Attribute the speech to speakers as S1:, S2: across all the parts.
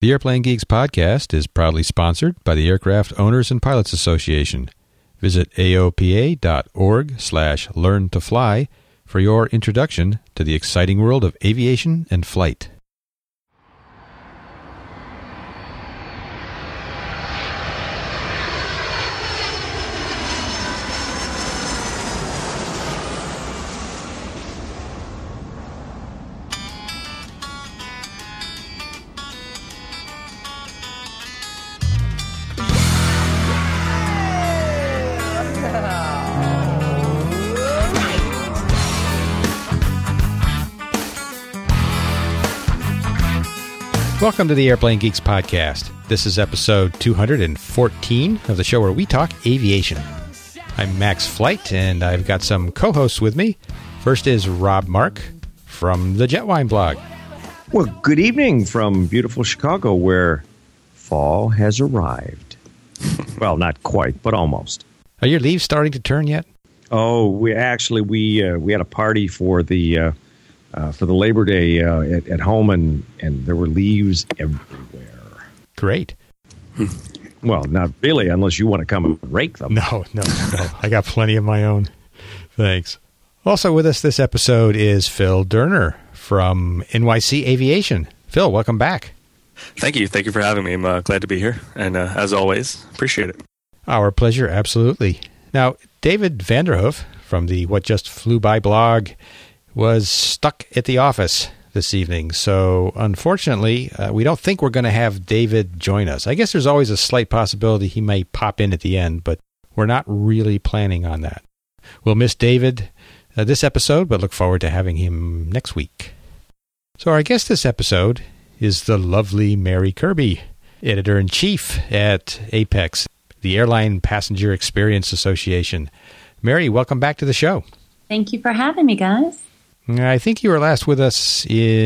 S1: The Airplane Geeks podcast is proudly sponsored by the Aircraft Owners and Pilots Association. Visit aopa.org/learn-to-fly for your introduction to the exciting world of aviation and flight. Welcome to the Airplane Geeks podcast. This is episode 214 of the show where we talk aviation. I'm Max Flight, and I've got some co-hosts with me. First is Rob Mark from the Jetwine blog.
S2: Well, good evening from beautiful Chicago, where fall has arrived. Well, not quite, but almost.
S1: Are your leaves starting to turn yet?
S2: Oh, we had a party for the Labor Day at home, and there were leaves everywhere.
S1: Great.
S2: Well, not really, unless you want to come and rake them.
S1: No. I got plenty of my own. Thanks. Also with us this episode is Phil Durner from NYC Aviation. Phil, welcome back.
S3: Thank you. Thank you for having me. I'm glad to be here. And as always, appreciate it.
S1: Our pleasure, absolutely. Now, David Vanderhoof from the What Just Flew By blog was stuck at the office this evening. So, unfortunately, we don't think we're going to have David join us. I guess there's always a slight possibility he may pop in at the end, but we're not really planning on that. We'll miss David this episode, but look forward to having him next week. So our guest this episode is the lovely Mary Kirby, Editor-in-Chief at APEX, the Airline Passenger Experience Association. Mary, welcome back to the show.
S4: Thank you for having me, guys.
S1: I think you were last with us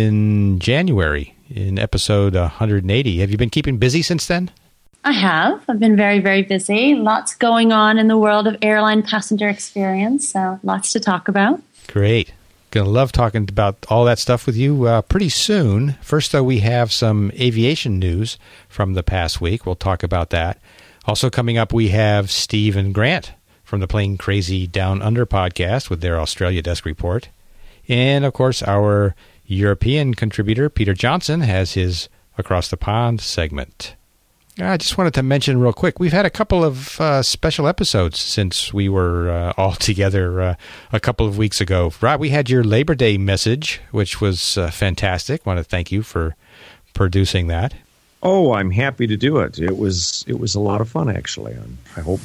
S1: in January, in episode 180. Have you been keeping busy since then?
S4: I have. I've been very, very busy. Lots going on in the world of airline passenger experience, so lots to talk about.
S1: Great. Going to love talking about all that stuff with you pretty soon. First, though, we have some aviation news from the past week. We'll talk about that. Also coming up, we have Steve and Grant from the Plane Crazy Down Under podcast with their Australia Desk report. And, of course, our European contributor, Peter Johnson, has his Across the Pond segment. I just wanted to mention real quick, we've had a couple of special episodes since we were all together a couple of weeks ago. Rob, we had your Labor Day message, which was fantastic. I want to thank you for producing that.
S2: Oh, I'm happy to do it. It was a lot of fun, actually. I hope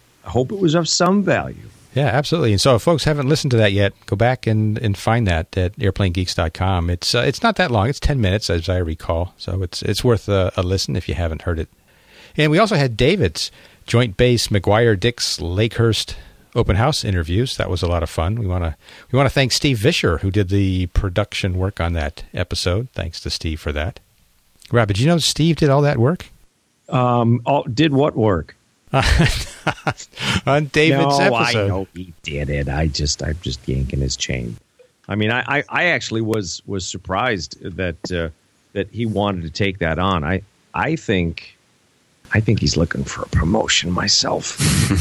S2: it was of some value.
S1: Yeah, absolutely. And so if folks haven't listened to that yet, go back and find that at airplanegeeks.com. It's not that long. It's 10 minutes, as I recall. So it's worth a listen if you haven't heard it. And we also had David's Joint Base McGuire-Dix Lakehurst open house interviews. That was a lot of fun. We want to thank Steve Vischer, who did the production work on that episode. Thanks to Steve for that. Rob, did you know Steve did all that work?
S2: Did what work?
S1: On David's episode.
S2: I know he did it. I'm just yanking his chain. I mean, I actually was surprised that he wanted to take that on. I think he's looking for a promotion myself.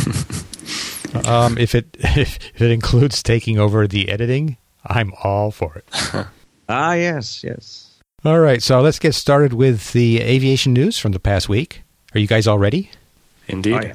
S1: If it includes taking over the editing, I'm all for it.
S2: Yes.
S1: All right, so let's get started with the aviation news from the past week. Are you guys all ready?
S3: Indeed.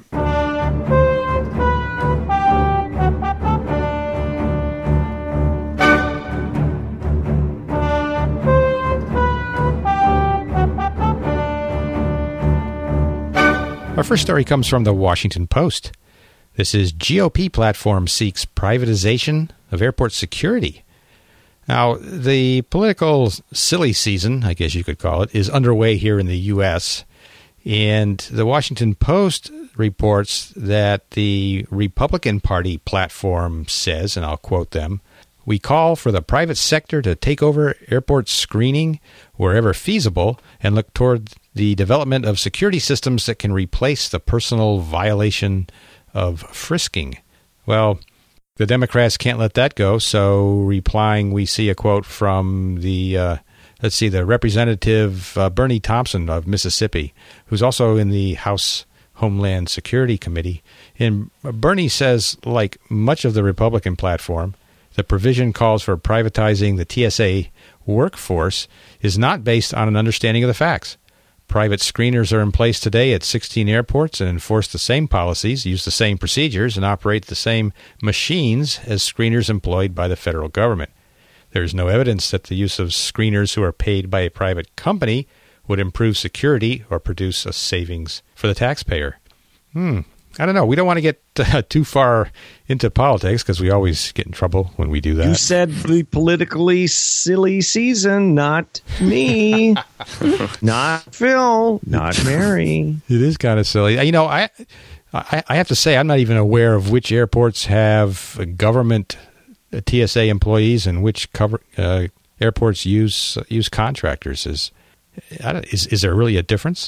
S1: Our first story comes from the Washington Post. This is GOP platform seeks privatization of airport security. Now, the political silly season, I guess you could call it, is underway here in the U.S., and the Washington Post reports that the Republican Party platform says, and I'll quote them, "We call for the private sector to take over airport screening wherever feasible and look toward the development of security systems that can replace the personal violation of frisking." Well, the Democrats can't let that go, so replying, we see a quote from the let's see, the Representative Bernie Thompson of Mississippi, who's also in the House Homeland Security Committee. And Bernie says, like much of the Republican platform, the provision calls for privatizing the TSA workforce is not based on an understanding of the facts. Private screeners are in place today at 16 airports and enforce the same policies, use the same procedures, and operate the same machines as screeners employed by the federal government. There is no evidence that the use of screeners who are paid by a private company would improve security or produce a savings for the taxpayer. I don't know. We don't want to get too far into politics because we always get in trouble when we do that.
S2: You said the politically silly season, not me. Not Phil, not Mary.
S1: It is kind of silly. You know, I have to say I'm not even aware of which airports have government TSA employees and which airports use contractors. Is there really a difference?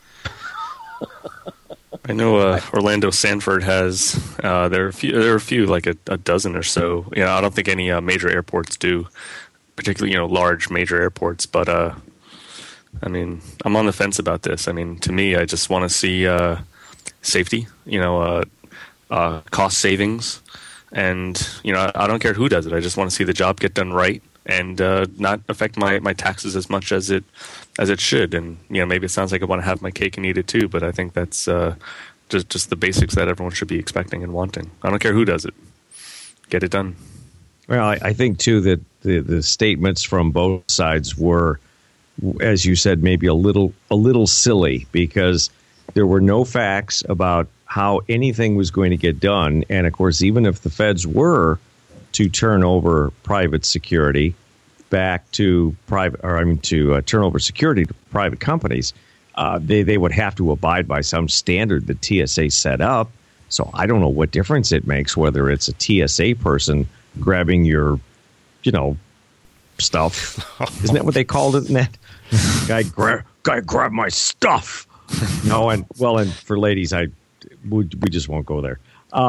S3: I know Orlando Sanford has. There are a few, like a dozen or so. You know, I don't think any major airports do, particularly large major airports. But I mean, I'm on the fence about this. I mean, to me, I just want to see safety. Cost savings, and I don't care who does it. I just want to see the job get done right and not affect my taxes as much as it should. And maybe it sounds like I want to have my cake and eat it too, but I think that's just the basics that everyone should be expecting and wanting. I don't care who does it. Get it done.
S2: Well, I think too that the statements from both sides were, as you said, maybe a little silly, because there were no facts about how anything was going to get done. And of course, even if the feds were to turn over private security back to turn over security to private companies, they would have to abide by some standard that TSA set up. So I don't know what difference it makes whether it's a TSA person grabbing your, stuff. Isn't that what they called it? In that guy grab my stuff. No, and for ladies, we just won't go there.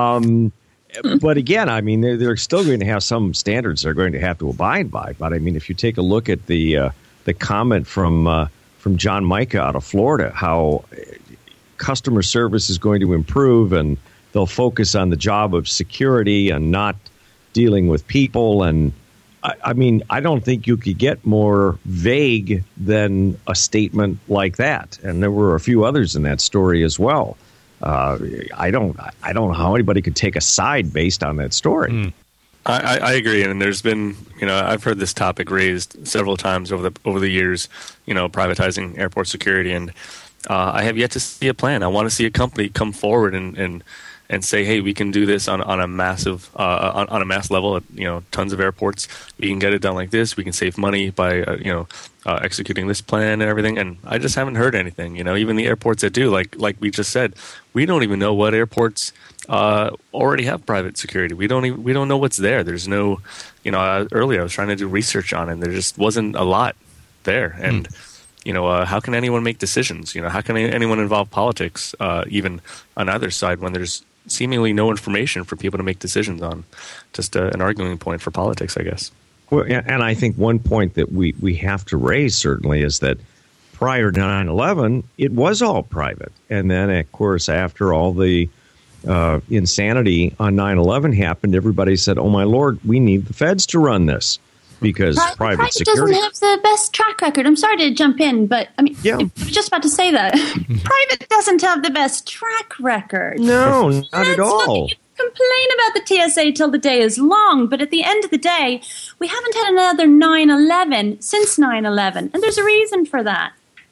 S2: But again, I mean, they're still going to have some standards they're going to have to abide by. But I mean, if you take a look at the comment from John Mica out of Florida, how customer service is going to improve and they'll focus on the job of security and not dealing with people. And I mean, I don't think you could get more vague than a statement like that. And there were a few others in that story as well. I don't know how anybody could take a side based on that story.
S3: I agree, and there's been, I've heard this topic raised several times over the years, privatizing airport security, and I have yet to see a plan. I want to see a company come forward and say, hey, we can do this on a massive on a mass level at tons of airports. We can get it done like this. We can save money by executing this plan and everything. And I just haven't heard anything. Even the airports that do, like we just said, we don't even know what airports already have private security. We don't know what's there. There's no, earlier I was trying to do research on it, and there just wasn't a lot there. And how can anyone make decisions? How can anyone involve politics, even on either side, when there's seemingly no information for people to make decisions on? Just an arguing point for politics, I guess.
S2: Well, and I think one point that we have to raise certainly is that prior to 9/11, it was all private. And then, of course, after all the insanity on 9/11 happened, everybody said, oh, my Lord, we need the feds to run this. Because private security
S4: doesn't have the best track record. I'm sorry to jump in, but I mean, I was just about to say that. Private doesn't have the best track record.
S2: No, not at all.
S4: You complain about the TSA till the day is long, but at the end of the day, we haven't had another 9/11 since 9/11, and there's a reason for that.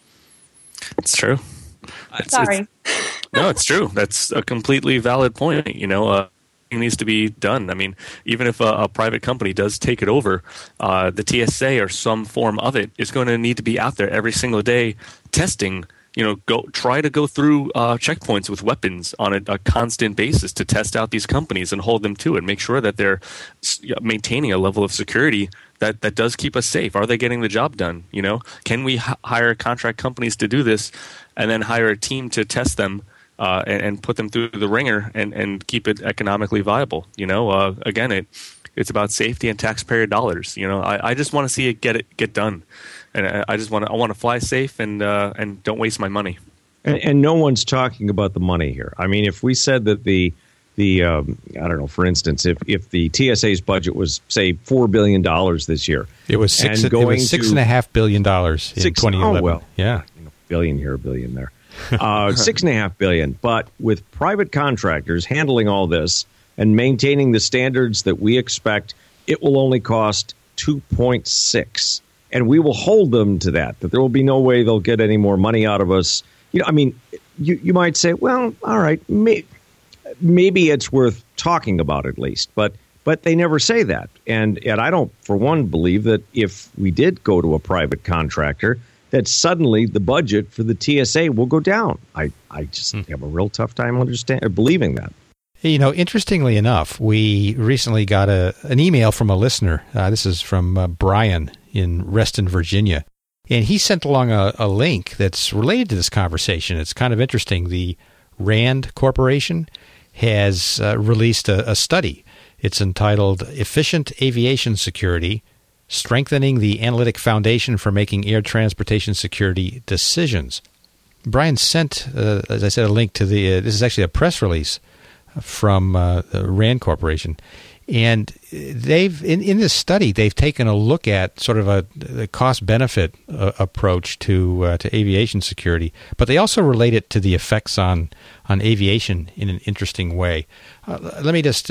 S3: It's true.
S4: Sorry.
S3: No, it's true. That's a completely valid point. Needs to be done. I mean, even if a private company does take it over, the TSA or some form of it is going to need to be out there every single day testing. Try to go through checkpoints with weapons on a constant basis to test out these companies and hold them to it. Make sure that they're maintaining a level of security that does keep us safe. Are they getting the job done? Can we hire contract companies to do this and then hire a team to test them? And put them through the ringer and keep it economically viable. Again, it's about safety and taxpayer dollars. I just want to see it get done. and I want to fly safe and don't waste my money.
S2: And no one's talking about the money here. I mean, if we said that the I don't know, for instance, if the TSA's budget was, say, $4 billion this year.
S1: It was $6.5 billion in 2011.
S2: Oh, well.
S1: Yeah.
S2: Billion here, billion there. $6.5 billion. But with private contractors handling all this and maintaining the standards that we expect, it will only cost 2.6. And we will hold them to that there will be no way they'll get any more money out of us. I mean, you might say, well, all right, maybe it's worth talking about at least, but they never say that. And I don't, for one, believe that if we did go to a private contractor, that suddenly the budget for the TSA will go down. I just have a real tough time believing that.
S1: Interestingly enough, we recently got an email from a listener. This is from Brian in Reston, Virginia. And he sent along a link that's related to this conversation. It's kind of interesting. The RAND Corporation has released a study. It's entitled Efficient Aviation Security, Strengthening the Analytic Foundation for Making Air Transportation Security Decisions. Brian sent, as I said, a link to this is actually a press release from the RAND Corporation. And they've in this study, they've taken a look at sort of a cost-benefit approach to aviation security, but they also relate it to the effects on aviation in an interesting way. Let me just,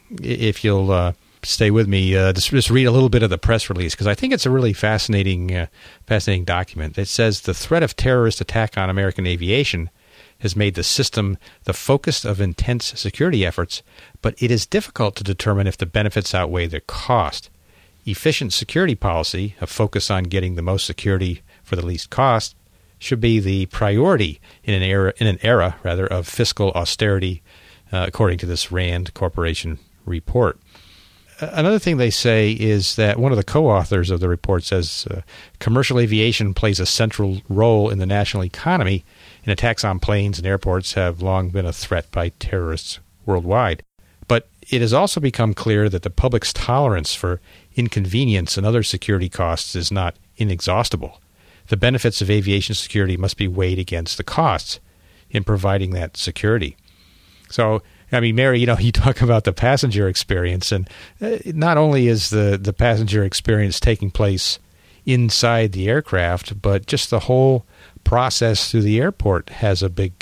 S1: if you'll stay with me, just read a little bit of the press release, because I think it's a really fascinating document. It says, the threat of terrorist attack on American aviation has made the system the focus of intense security efforts, but it is difficult to determine if the benefits outweigh the cost. Efficient security policy, a focus on getting the most security for the least cost, should be the priority in an era of fiscal austerity, according to this RAND Corporation report. Another thing they say is that one of the co-authors of the report says commercial aviation plays a central role in the national economy, and attacks on planes and airports have long been a threat by terrorists worldwide. But it has also become clear that the public's tolerance for inconvenience and other security costs is not inexhaustible. The benefits of aviation security must be weighed against the costs in providing that security. So, I mean, Mary, you talk about the passenger experience, and not only is the passenger experience taking place inside the aircraft, but just the whole process through the airport has a big,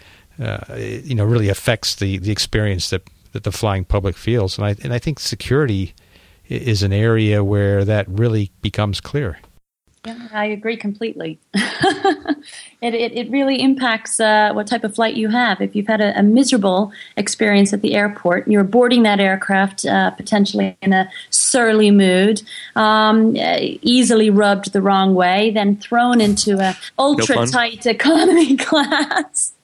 S1: really affects the experience that the flying public feels. And I think security is an area where that really becomes clear.
S4: Yeah, I agree completely. It really impacts what type of flight you have. If you've had a miserable experience at the airport, you're boarding that aircraft potentially in a surly mood, easily rubbed the wrong way, then thrown into a ultra-tight economy class.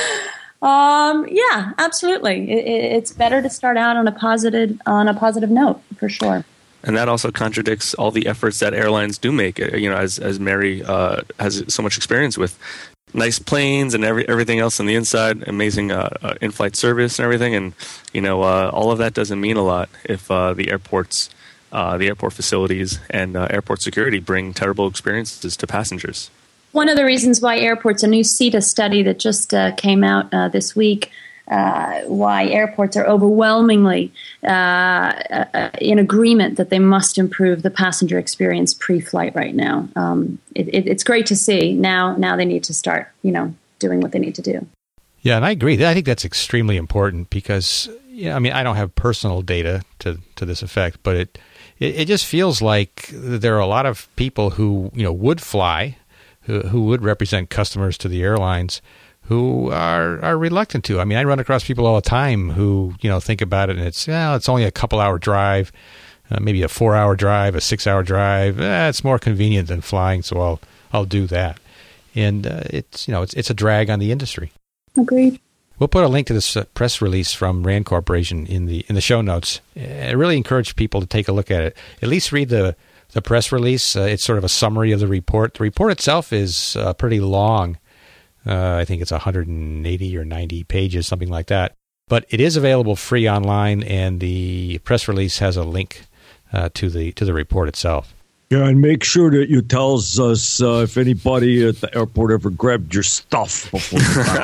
S4: Yeah, absolutely. It's better to start out on a positive note, for sure.
S3: And that also contradicts all the efforts that airlines do make. As Mary has so much experience with, nice planes and everything else on the inside, amazing in-flight service and everything. And all of that doesn't mean a lot if the airport facilities and airport security bring terrible experiences to passengers.
S4: One of the reasons why airports, a new CETA study that just came out this week, why airports are overwhelmingly in agreement that they must improve the passenger experience pre-flight right now. It's great to see. Now they need to start, doing what they need to do.
S1: Yeah, and I agree. I think that's extremely important because, I don't have personal data to this effect, but it just feels like there are a lot of people who, would fly, who would represent customers to the airlines, who are reluctant to. I mean, I run across people all the time who, think about it and it's only a couple-hour drive, maybe a 4-hour drive, a 6-hour drive. It's more convenient than flying, so I'll do that. And it's a drag on the industry.
S4: Agreed.
S1: We'll put a link to this press release from RAND Corporation in the show notes. I really encourage people to take a look at it. At least read the press release. It's sort of a summary of the report. The report itself is pretty long. I think it's 180 or 90 pages, something like that. But it is available free online, and the press release has a link to the report itself.
S2: Yeah, and make sure that you tell us if anybody at the airport ever grabbed your stuff before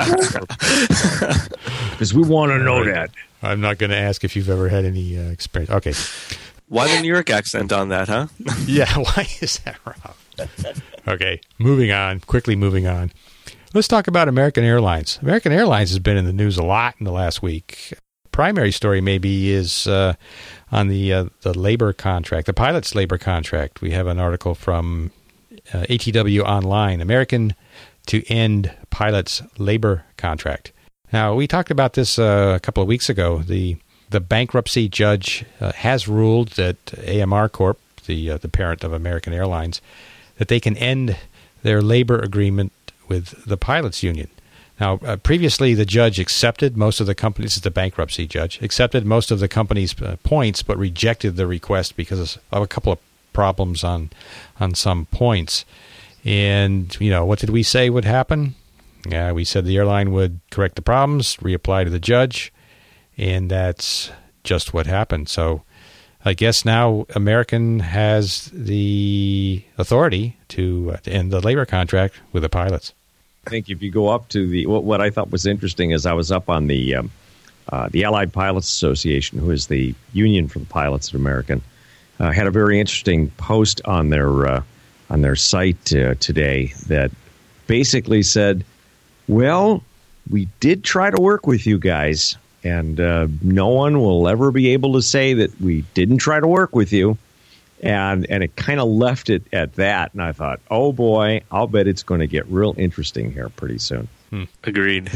S2: because we want to know that.
S1: I'm not going to ask if you've ever had any experience. Okay.
S3: Why the New York accent on that, huh?
S1: Yeah, why is that, Rob? Okay, quickly moving on. Let's talk about American Airlines. American Airlines has been in the news a lot in the last week. Primary story maybe is on the labor contract, the pilot's labor contract. We have an article from ATW Online, American to end pilot's labor contract. Now, we talked about this a couple of weeks ago. The bankruptcy judge has ruled that AMR Corp, the parent of American Airlines, that they can end their labor agreement with the pilots union. Now, previously, the judge accepted most of the companies, the bankruptcy judge, accepted most of the company's points, but rejected the request because of a couple of problems on some points. And, what did we say would happen? Yeah, we said the airline would correct the problems, reapply to the judge, and that's just what happened. So I guess now American has the authority to end the labor contract with the pilots.
S2: I think if you go up to what I thought was interesting is I was up on the Allied Pilots Association, who is the union for the pilots at American, had a very interesting post on their site today that basically said, well, we did try to work with you guys, and no one will ever be able to say that we didn't try to work with you. And it kind of left it at that. And I thought, oh, boy, I'll bet it's going to get real interesting here pretty soon.
S3: Agreed.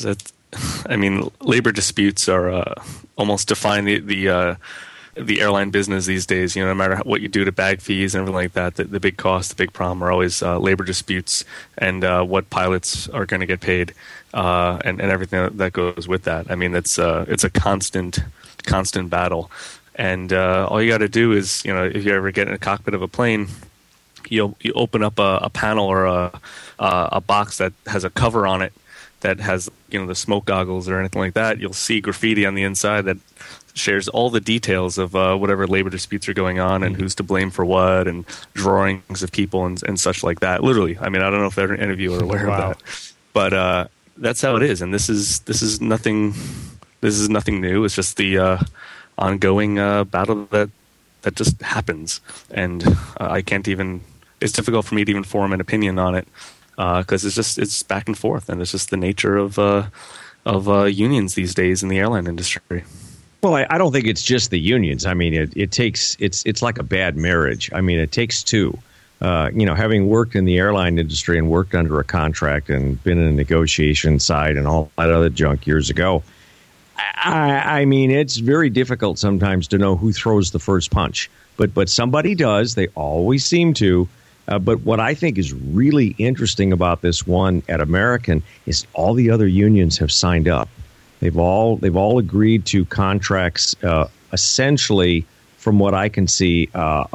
S3: I mean, labor disputes are almost define the airline business these days. No matter what you do to bag fees and everything like that, the big cost, the big problem are always labor disputes and what pilots are going to get paid and everything that goes with that. I mean, it's a constant battle. And all you got to do is, if you ever get in a cockpit of a plane, you open up a panel or a box that has a cover on it that has, the smoke goggles or anything like that. You'll see graffiti on the inside that shares all the details of whatever labor disputes are going on and who's to blame for what and drawings of people and such like that. Literally. I mean, I don't know if any of you are aware of that. But that's how it is. And this is nothing new. It's just the ongoing battle that just happens, and I can't even. It's difficult for me to even form an opinion on it because it's back and forth, and it's just the nature of unions these days in the airline industry.
S2: Well, I don't think it's just the unions. I mean, it's like a bad marriage. I mean, it takes two. Having worked in the airline industry and worked under a contract and been in a negotiation side and all that other junk years ago. I mean, it's very difficult sometimes to know who throws the first punch, but somebody does. They always seem to. But what I think is really interesting about this one at American is all the other unions have signed up. They've all agreed to contracts, essentially, from what I can see,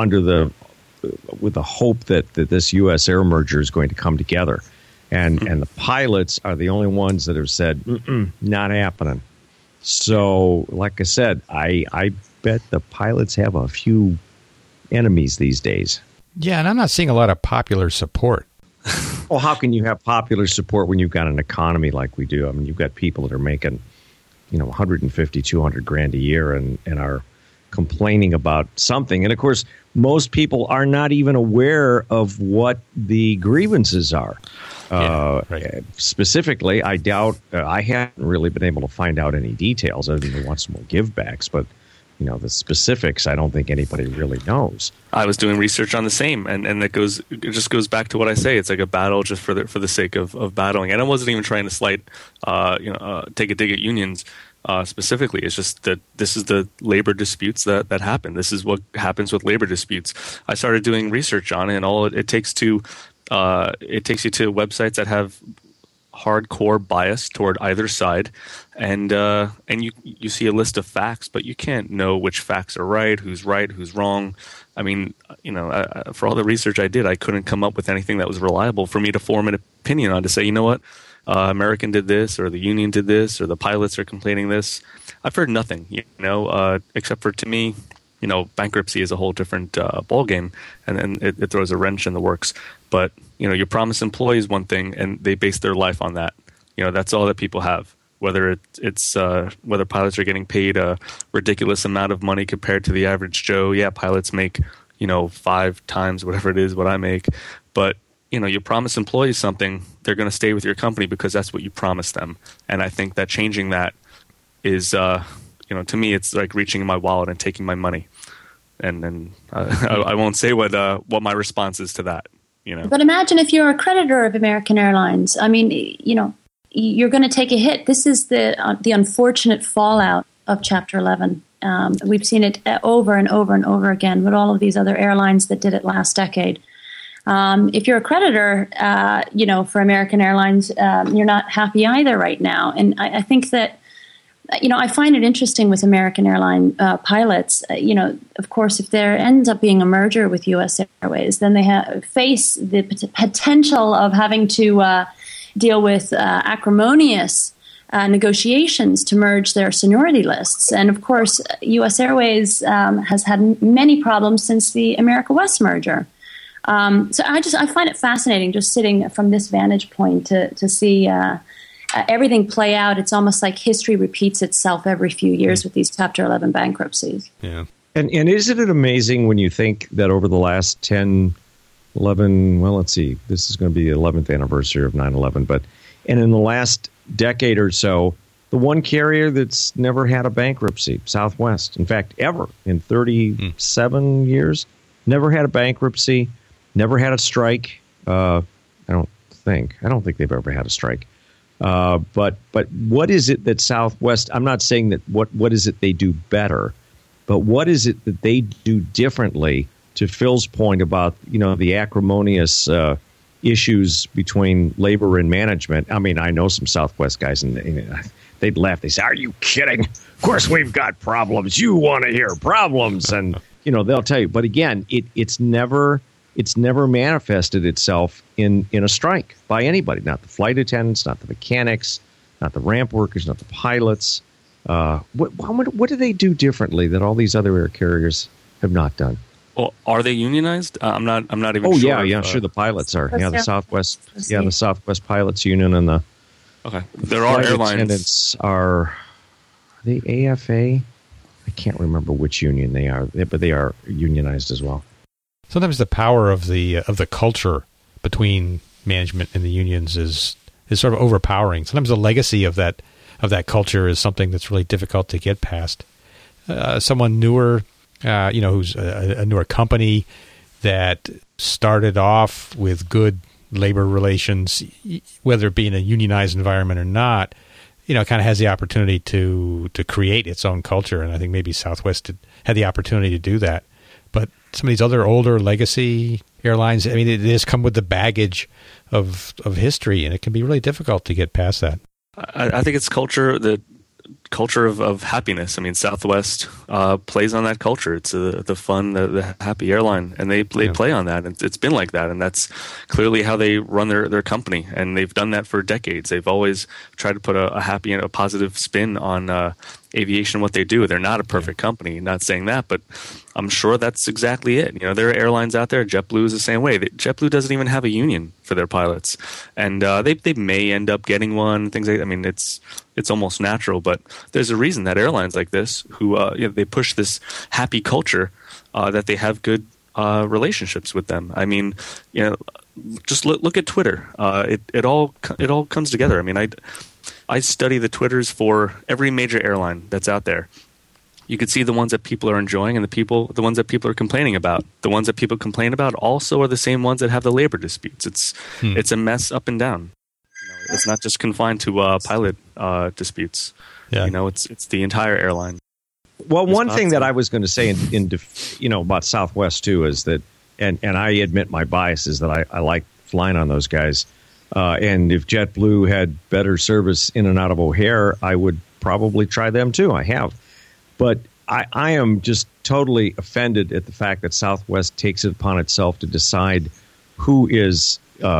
S2: with the hope that this U.S. air merger is going to come together, and the pilots are the only ones that have said not happening. So, like I said, I bet the pilots have a few enemies these days.
S1: Yeah, and I'm not seeing a lot of popular support.
S2: Well, how can you have popular support when you've got an economy like we do? I mean, you've got people that are making, 150, 200 grand a year and are complaining about something. And, of course, most people are not even aware of what the grievances are. Right. Specifically, I doubt I haven't really been able to find out any details other than want some more givebacks. But, the specifics, I don't think anybody really knows.
S3: I was doing research on the same, and it just goes back to what I say. It's like a battle just for the sake of battling. And I wasn't even trying to take a dig at unions specifically. It's just that this is the labor disputes that happen. This is what happens with labor disputes. I started doing research on it, and all it takes you to websites that have hardcore bias toward either side, and you see a list of facts, but you can't know which facts are right, who's wrong. I mean, for all the research I did, I couldn't come up with anything that was reliable for me to form an opinion on to say, what, American did this, or the union did this, or the pilots are complaining this. I've heard nothing, except for, to me, bankruptcy is a whole different ballgame, and then it throws a wrench in the works. But you promise employees one thing, and they base their life on that. That's all that people have. Whether it's whether pilots are getting paid a ridiculous amount of money compared to the average Joe. Yeah, pilots make 5 times whatever it is what I make. But you promise employees something, they're going to stay with your company because that's what you promised them. And I think that changing that is, to me, it's like reaching in my wallet and taking my money. And I won't say what my response is to that.
S4: But imagine if you're a creditor of American Airlines. I mean, you're going to take a hit. This is the unfortunate fallout of Chapter 11. We've seen it over and over and over again with all of these other airlines that did it last decade. If you're a creditor, for American Airlines, you're not happy either right now. And I think that, I find it interesting with American airline pilots. Of course, if there ends up being a merger with U.S. Airways, then they face the potential of having to deal with acrimonious negotiations to merge their seniority lists. And of course, U.S. Airways has had many problems since the America West merger. So I find it fascinating just sitting from this vantage point to see everything play out. It's almost like history repeats itself every few years with these Chapter 11 bankruptcies.
S2: Yeah. And isn't it amazing when you think that over the last 10, 11, well, let's see, this is going to be the 11th anniversary of 9/11, and in the last decade or so, the one carrier that's never had a bankruptcy, Southwest, in fact, ever in 37 years, never had a bankruptcy, never had a strike. I don't think they've ever had a strike. But what is it that Southwest, I'm not saying that what is it they do better, but what is it that they do differently, to Phil's point about, the acrimonious issues between labor and management? I mean, I know some Southwest guys, and they'd laugh. They say, "Are you kidding? Of course we've got problems. You want to hear problems." And, they'll tell you. But again, it's never manifested itself in a strike by anybody, not the flight attendants, not the mechanics, not the ramp workers, not the pilots. What do they do differently that all these other air carriers have not done?
S3: Well, are they unionized? I'm not even sure.
S2: Oh yeah, sure. The pilots are. Yeah, the Southwest Pilots Union and the
S3: There are airlines.
S2: Attendants are they AFA? I can't remember which union they are, but they are unionized as well.
S1: Sometimes the power of the culture between management and the unions is sort of overpowering. Sometimes the legacy of that culture is something that's really difficult to get past. Someone newer, who's a newer company that started off with good labor relations, whether it be in a unionized environment or not, kind of has the opportunity to create its own culture. And I think maybe Southwest had the opportunity to do that. But some of these other older legacy airlines, I mean, they just come with the baggage of history, and it can be really difficult to get past that.
S3: I think it's culture, the culture of happiness. I mean, Southwest plays on that culture. It's the fun, the happy airline, and they play on that. And it's been like that, and that's clearly how they run their company. And they've done that for decades. They've always tried to put a happy and a positive spin on aviation, what they do. They're not a perfect company, not saying that, but I'm sure that's exactly it. There are airlines out there. JetBlue is the same way. JetBlue doesn't even have a union for their pilots, and they may end up getting one. Things like that. I mean, it's almost natural, but there's a reason that airlines like this, who they push this happy culture, that they have good relationships with them. I mean, just look at Twitter. It all comes together. I mean, I study the Twitters for every major airline that's out there. You could see the ones that people are enjoying and the ones that people are complaining about. The ones that people complain about also are the same ones that have the labor disputes. It's a mess up and down. It's not just confined to pilot disputes. Yeah. It's the entire airline.
S2: Well, one thing that I was going to say about Southwest too is that, and I admit my bias is that I like flying on those guys. And if JetBlue had better service in and out of O'Hare, I would probably try them too. I have. But I am just totally offended at the fact that Southwest takes it upon itself to decide who is,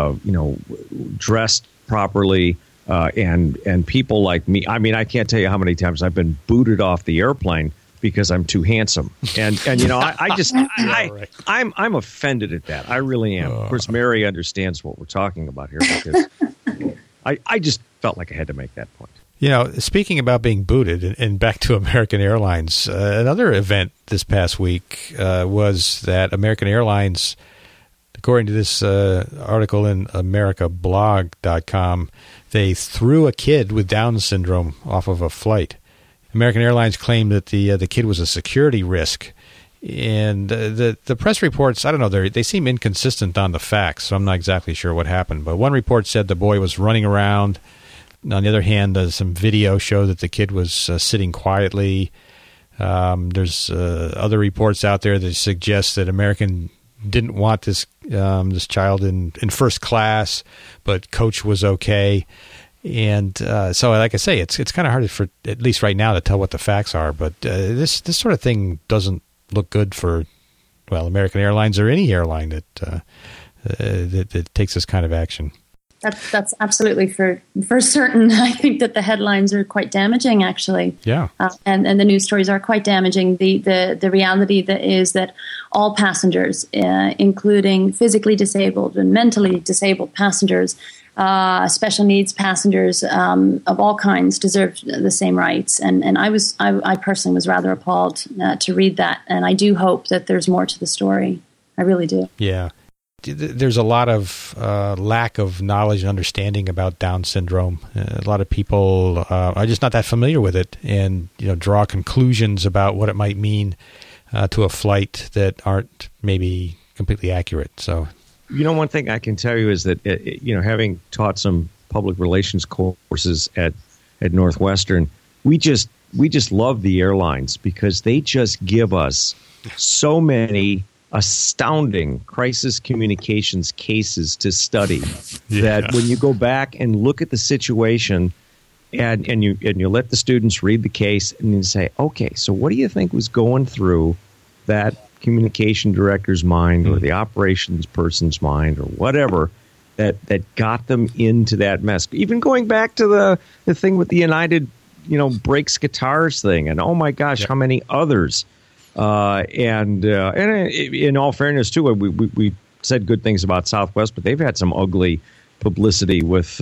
S2: dressed properly, and people like me. I mean, I can't tell you how many times I've been booted off the airplane because I'm too handsome. And
S1: right.
S2: I'm offended at that. I really am. Of course, Mary understands what we're talking about here because I just felt like I had to make that point.
S1: You know, speaking about being booted, and back to American Airlines, another event this past week was that American Airlines, according to this article in AmericaBlog.com, they threw a kid with Down syndrome off of a flight. American Airlines claimed that the kid was a security risk. And the press reports, I don't know, they seem inconsistent on the facts, so I'm not exactly sure what happened. But one report said the boy was running around. On the other hand, some video showed that the kid was sitting quietly. There's other reports out there that suggest that American didn't want this child in first class, but coach was okay. And so, like I say, it's kind of hard for, at least right now, to tell what the facts are. But this sort of thing doesn't look good for, well, American Airlines or any airline that takes this kind of action.
S4: That's absolutely for certain. I think that the headlines are quite damaging, actually.
S1: Yeah.
S4: And the news stories are quite damaging. The reality that is that all passengers, including physically disabled and mentally disabled passengers, special needs passengers of all kinds, deserve the same rights. And I personally was rather appalled to read that. And I do hope that there's more to the story. I really do.
S1: Yeah. There's a lot of lack of knowledge and understanding about Down syndrome. A lot of people are just not that familiar with it, and draw conclusions about what it might mean to a flight that aren't maybe completely accurate. So,
S2: one thing I can tell you is that having taught some public relations courses at Northwestern, we just love the airlines because they just give us so many astounding crisis communications cases to study that when you go back and look at the situation and you let the students read the case and you say, okay, so what do you think was going through that communication director's mind or the operations person's mind or whatever that got them into that mess? Even going back to the thing with the United, breaks guitars thing, and oh my gosh, how many others. And in all fairness, too, we said good things about Southwest, but they've had some ugly publicity with,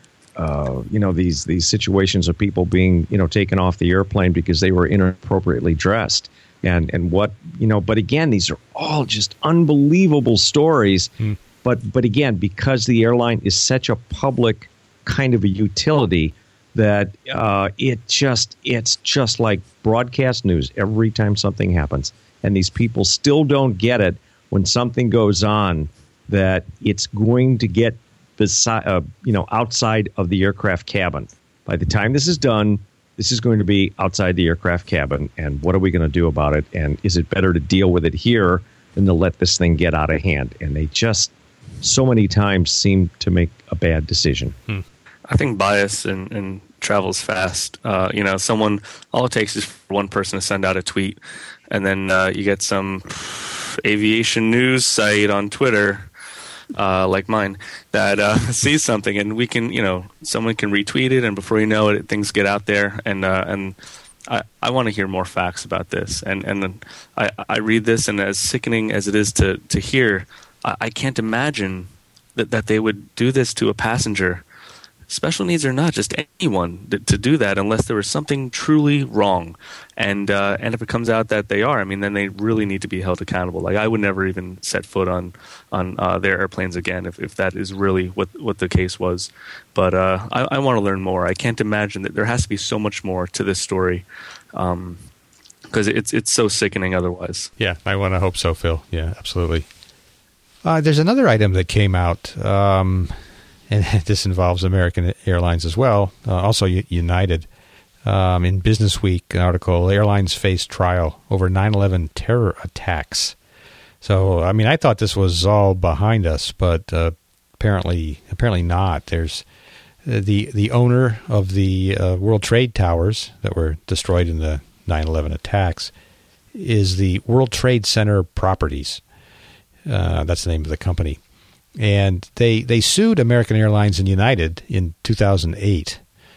S2: these situations of people being, taken off the airplane because they were inappropriately dressed. And what, but again, these are all just unbelievable stories. But again, because the airline is such a public kind of a utility, that it's just like broadcast news every time something happens. And these people still don't get it when something goes on, that it's going to get outside of the aircraft cabin. By the time this is done, this is going to be outside the aircraft cabin. And what are we going to do about it? And is it better to deal with it here than to let this thing get out of hand? And they just so many times seem to make a bad decision.
S3: I think bias and travels fast. Someone, all it takes is for one person to send out a tweet, and then you get some aviation news site on Twitter, like mine, that sees something, and we can, someone can retweet it, and before you know it, things get out there, and I want to hear more facts about this, and I read this, and as sickening as it is to hear, I can't imagine that they would do this to a passenger. Special needs or not, just anyone to do that unless there was something truly wrong. And if it comes out that they are, then they really need to be held accountable. Like, I would never even set foot on their airplanes again if that is really what the case was. But I want to learn more. I can't imagine that there has to be so much more to this story, because it's so sickening otherwise.
S1: Yeah, I want to hope so, Phil. Yeah, absolutely. There's another item that came out, and this involves American Airlines as well, also United. In Business Week, an article, airlines face trial over 9/11 terror attacks. So, I thought this was all behind us, but apparently not. There's the owner of the World Trade Towers that were destroyed in the 9/11 attacks is the World Trade Center Properties. That's the name of the company. And they sued American Airlines and United in 2008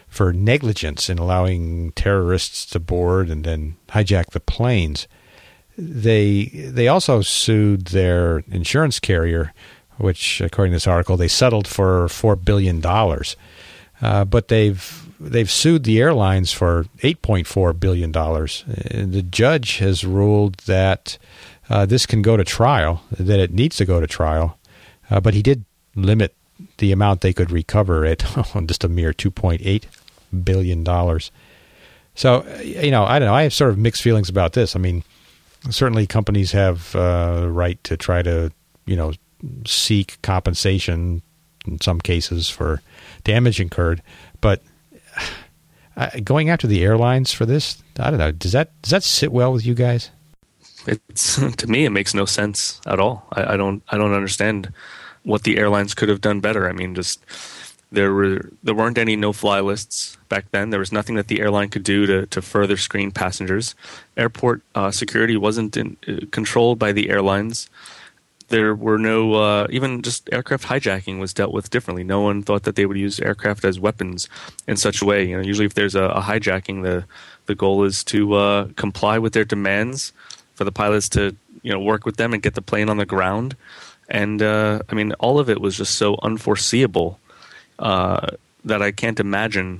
S1: for negligence in allowing terrorists to board and then hijack the planes. They also sued their insurance carrier, which, according to this article, they settled for $4 billion. But they've sued the airlines for $8.4 billion. The judge has ruled that this can go to trial, that it needs to go to trial, but he did limit the amount they could recover at just a mere $2.8 billion. So, I don't know. I have sort of mixed feelings about this. I mean, certainly companies have the right to try to, seek compensation in some cases for damage incurred, but going after the airlines for this, I don't know. Does that sit well with you guys?
S3: It's, to me, it makes no sense at all. I don't understand what the airlines could have done better. I mean, just there weren't any no-fly lists back then. There was nothing that the airline could do to further screen passengers. Airport security wasn't controlled by the airlines. There were no, even just aircraft hijacking was dealt with differently. No one thought that they would use aircraft as weapons in such a way. Usually if there's a hijacking, the goal is to comply with their demands for the pilots to, work with them and get the plane on the ground. And, all of it was just so unforeseeable that I can't imagine,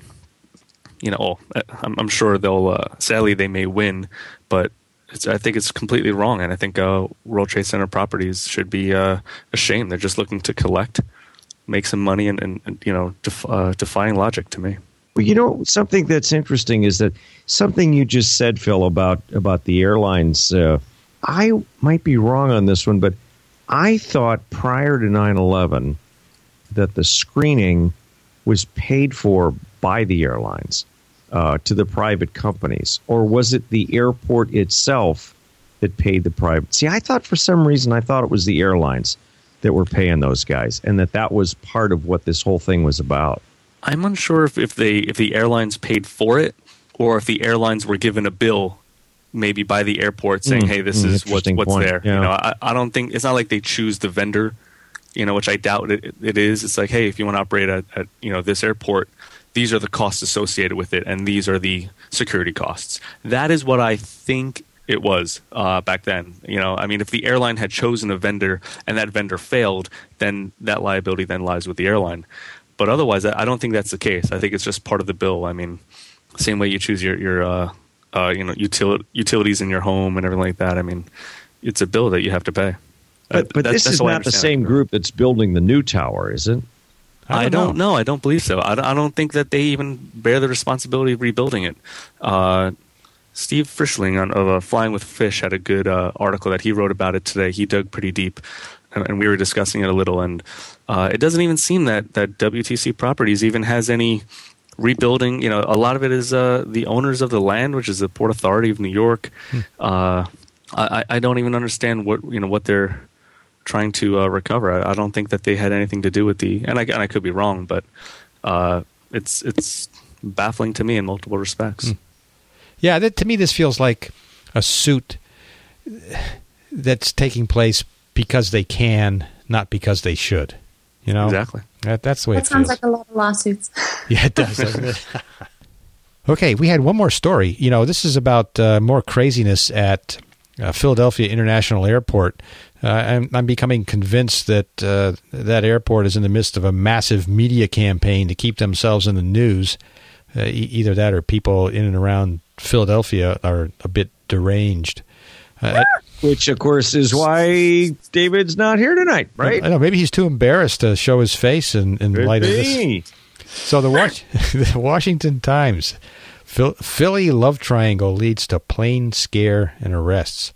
S3: I'm sure sadly they may win, but I think it's completely wrong, and I think World Trade Center Properties should be ashamed. They're just looking to collect, make some money, and defying logic to me.
S2: Well, something that's interesting is that something you just said, Phil, about the airlines. I might be wrong on this one, but I thought prior to 9/11 that the screening was paid for by the airlines. To the private companies, or was it the airport itself that paid the private? See, I thought for some reason it was the airlines that were paying those guys, and that was part of what this whole thing was about.
S3: I'm unsure if the airlines paid for it, or if the airlines were given a bill, maybe by the airport saying, "Hey, this is what's there."
S2: Yeah.
S3: I don't think it's not like they choose the vendor, which I doubt it is. It's like, hey, if you want to operate at this airport, these are the costs associated with it, and these are the security costs. That is what I think it was back then. If the airline had chosen a vendor and that vendor failed, then that liability then lies with the airline. But otherwise, I don't think that's the case. I think it's just part of the bill. I mean, same way you choose your utilities in your home and everything like that. I mean, it's a bill that you have to pay.
S2: But this is not the same group that's building the new tower, is it?
S3: I don't know. I don't believe so. I don't think that they even bear the responsibility of rebuilding it. Steve Frischling of Flying with Fish had a good article that he wrote about it today. He dug pretty deep, and we were discussing it a little. And it doesn't even seem that WTC Properties even has any rebuilding. A lot of it is the owners of the land, which is the Port Authority of New York. I don't even understand what they're trying to recover. I don't think that they had anything to do with and I could be wrong, but it's baffling to me in multiple respects.
S1: Yeah, to me this feels like a suit that's taking place because they can, not because they should.
S3: Exactly.
S1: That's the way it feels.
S4: That sounds like a lot of lawsuits.
S1: Yeah, it does, doesn't it? Okay, we had one more story. This is about more craziness at Philadelphia International Airport. I'm becoming convinced that that airport is in the midst of a massive media campaign to keep themselves in the news. Either that or people in and around Philadelphia are a bit deranged.
S2: Which, of course, is why David's not here tonight, right?
S1: I know. Maybe he's too embarrassed to show his face in light of this. So the Washington Times, Philly love triangle leads to plane scare and arrests.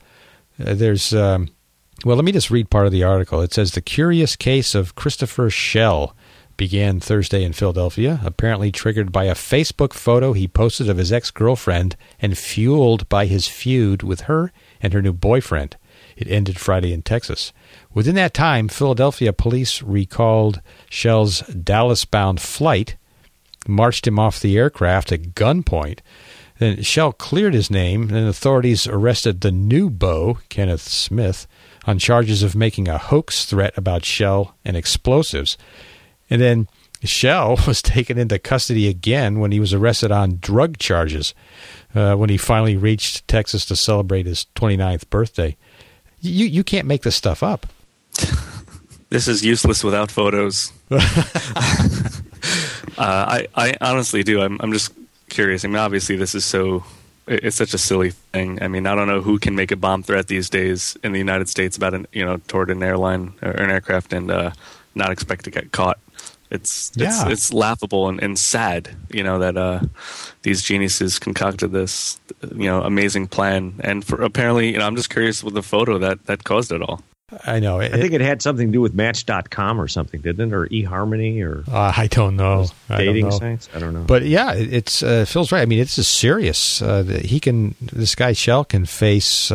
S1: Let me just read part of the article. It says, the curious case of Christopher Schell began Thursday in Philadelphia, apparently triggered by a Facebook photo he posted of his ex-girlfriend and fueled by his feud with her and her new boyfriend. It ended Friday in Texas. Within that time, Philadelphia police recalled Schell's Dallas-bound flight, marched him off the aircraft at gunpoint. Then Schell cleared his name, and authorities arrested the new beau, Kenneth Smith, on charges of making a hoax threat about Schell and explosives. And then Schell was taken into custody again when he was arrested on drug charges when he finally reached Texas to celebrate his 29th birthday. You can't make this stuff up.
S3: This is useless without photos. I honestly do. I'm just curious. I mean, obviously, this is it's such a silly thing. I mean, I don't know who can make a bomb threat these days in the United States toward an airline or an aircraft and not expect to get caught. It's laughable and sad, that these geniuses concocted this, amazing plan. And apparently, I'm just curious with the photo that caused it all.
S1: I know.
S2: I think it had something to do with Match.com or something, didn't it? Or eHarmony or
S1: I don't know.
S2: Dating sites? I don't know.
S1: But yeah, it's Phil's right. I mean, it's a serious. This guy Schell can face.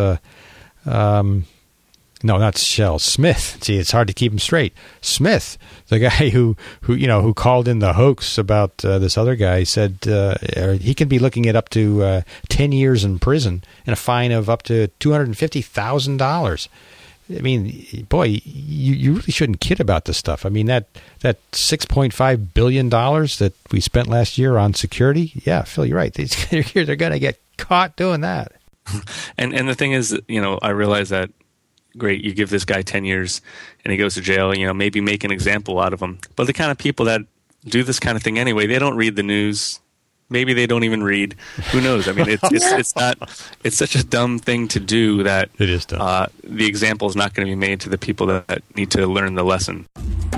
S1: No, not Schell. Smith. See, it's hard to keep him straight. Smith, the guy who called in the hoax about this other guy, said he can be looking at up to 10 years in prison and a fine of up to $250,000. I mean, boy, you really shouldn't kid about this stuff. I mean, that $6.5 billion that we spent last year on security, yeah, Phil, you're right. They're going to get caught doing that.
S3: And the thing is, I realize that, great, you give this guy 10 years and he goes to jail, maybe make an example out of him. But the kind of people that do this kind of thing anyway, they don't read the news. Maybe they don't even read. Who knows? I mean, it's such a dumb thing to do that
S1: it is dumb.
S3: The example is not going to be made to the people that need to learn the lesson.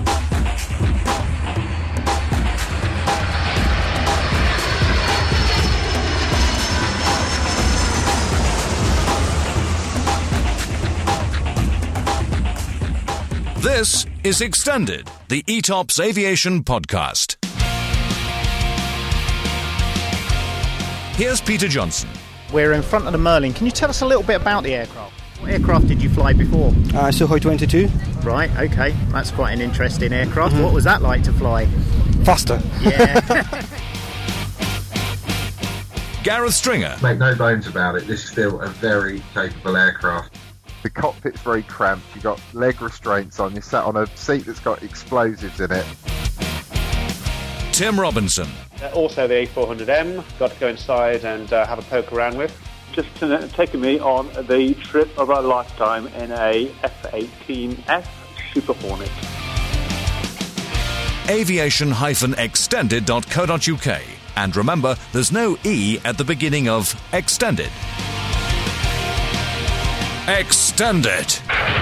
S5: This is Extended, the ETOPS Aviation Podcast. Here's Peter Johnson.
S6: We're in front of the Merlin. Can you tell us a little bit about the aircraft? What aircraft did you fly before?
S7: Sukhoi 22.
S6: Right, okay. That's quite an interesting aircraft. Mm-hmm. What was that like to fly?
S7: Faster.
S6: Yeah.
S5: Gareth Stringer.
S8: Make no bones about it, this is still a very capable aircraft.
S9: The cockpit's very cramped, you've got leg restraints on, you're sat on a seat that's got explosives in it.
S5: Tim Robinson.
S10: Also the A400M, got to go inside and have a poke around with.
S11: Just taking me on the trip of a lifetime in a F-18F Super Hornet.
S5: Aviation-extended.co.uk. And remember, there's no E at the beginning of Extended. Extended.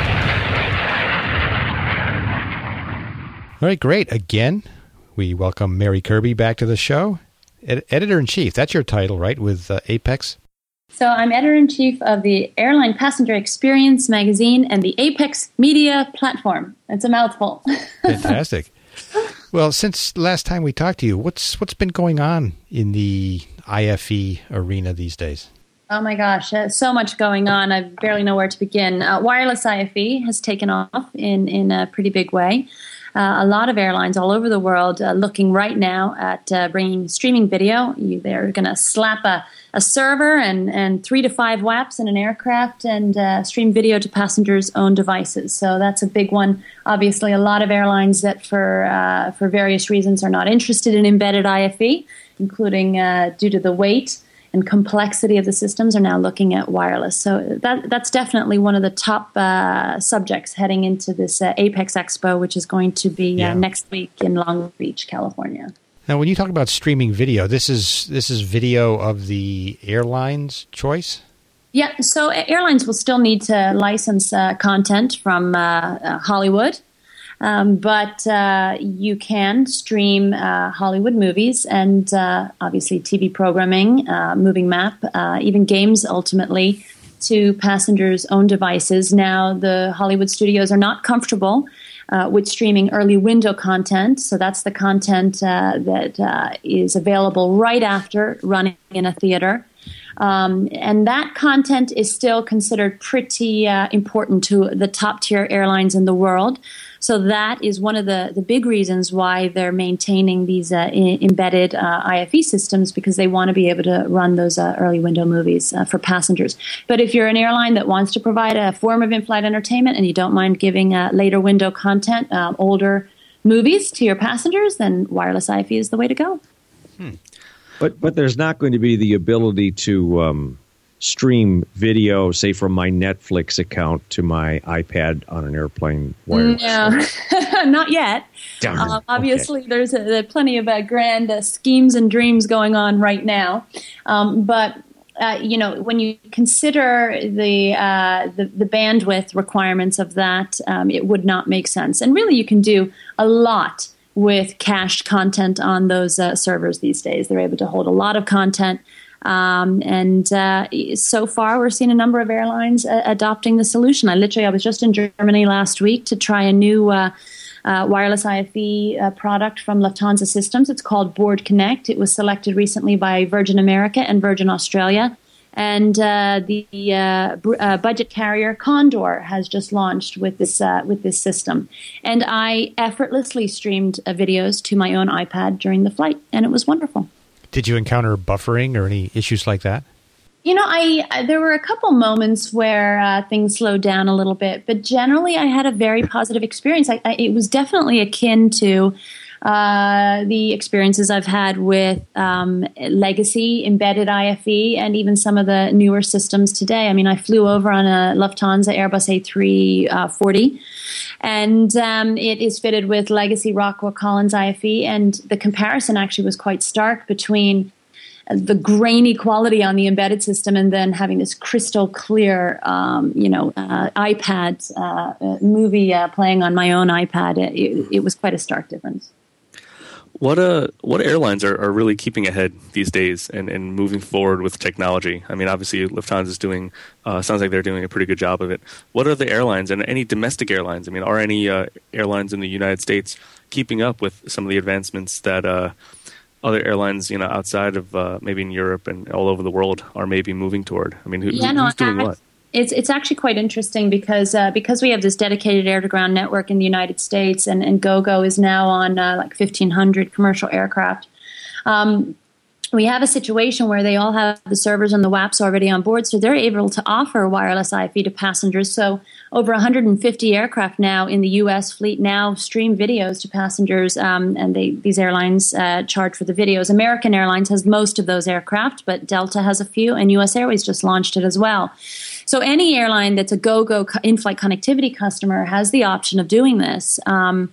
S1: All right, great. Again, we welcome Mary Kirby back to the show. Editor-in-Chief, that's your title, right, with Apex?
S4: So I'm editor-in-chief of the Airline Passenger Experience magazine and the Apex Media platform. It's a mouthful.
S1: Fantastic. Well, since last time we talked to you, what's been going on in the IFE arena these days?
S4: Oh my gosh, so much going on. I barely know where to begin. Wireless IFE has taken off in a pretty big way. A lot of airlines all over the world looking right now at bringing streaming video. They're going to slap a server and 3 to 5 WAPs in an aircraft and stream video to passengers' own devices. So that's a big one. Obviously, a lot of airlines that for various reasons are not interested in embedded IFE, including due to the weight and complexity of the systems, are now looking at wireless. So that's definitely one of the top subjects heading into this Apex Expo, which is going to be next week in Long Beach, California.
S1: Now, when you talk about streaming video, this is video of the airline's choice?
S4: Yeah, so airlines will still need to license content from Hollywood. But you can stream Hollywood movies and obviously TV programming, moving map, even games ultimately to passengers' own devices. Now, the Hollywood studios are not comfortable with streaming early window content. So that's the content that is available right after running in a theater. And that content is still considered pretty important to the top tier airlines in the world. So that is one of the big reasons why they're maintaining these embedded IFE systems, because they want to be able to run those early window movies for passengers. But if you're an airline that wants to provide a form of in-flight entertainment and you don't mind giving later window content, older movies to your passengers, then wireless IFE is the way to go.
S2: But there's not going to be the ability to stream video, say, from my Netflix account to my iPad on an airplane wireless.
S4: No, not yet. Obviously, there's plenty of grand schemes and dreams going on right now. But when you consider the bandwidth requirements of that, it would not make sense. And really, you can do a lot with cached content on those servers these days. They're able to hold a lot of content. And so far, we're seeing a number of airlines adopting the solution. I was just in Germany last week to try a new wireless IFE product from Lufthansa Systems. It's called Board Connect. It was selected recently by Virgin America and Virgin Australia. And the budget carrier Condor has just launched with this system. And I effortlessly streamed videos to my own iPad during the flight, and it was wonderful.
S1: Did you encounter buffering or any issues like that?
S4: There were a couple moments where things slowed down a little bit, but generally I had a very positive experience. It was definitely akin to the experiences I've had with legacy embedded IFE and even some of the newer systems today. I mean, I flew over on a Lufthansa Airbus A340, and it is fitted with legacy Rockwell Collins IFE, and the comparison actually was quite stark between the grainy quality on the embedded system and then having this crystal clear, iPad movie playing on my own iPad. It was quite a stark difference.
S3: What airlines are really keeping ahead these days and moving forward with technology? I mean, obviously Lufthansa is doing, sounds like they're doing a pretty good job of it. What are the airlines and any domestic airlines? I mean, are any airlines in the United States keeping up with some of the advancements that other airlines, outside of maybe in Europe and all over the world are maybe moving toward? I mean, who's doing what?
S4: It's actually quite interesting because we have this dedicated air-to-ground network in the United States, and GoGo is now on 1,500 commercial aircraft. We have a situation where they all have the servers and the WAPs already on board, so they're able to offer wireless IFE to passengers. So over 150 aircraft now in the U.S. fleet now stream videos to passengers, and these airlines charge for the videos. American Airlines has most of those aircraft, but Delta has a few, and U.S. Airways just launched it as well. So any airline that's a GoGo in-flight connectivity customer has the option of doing this. And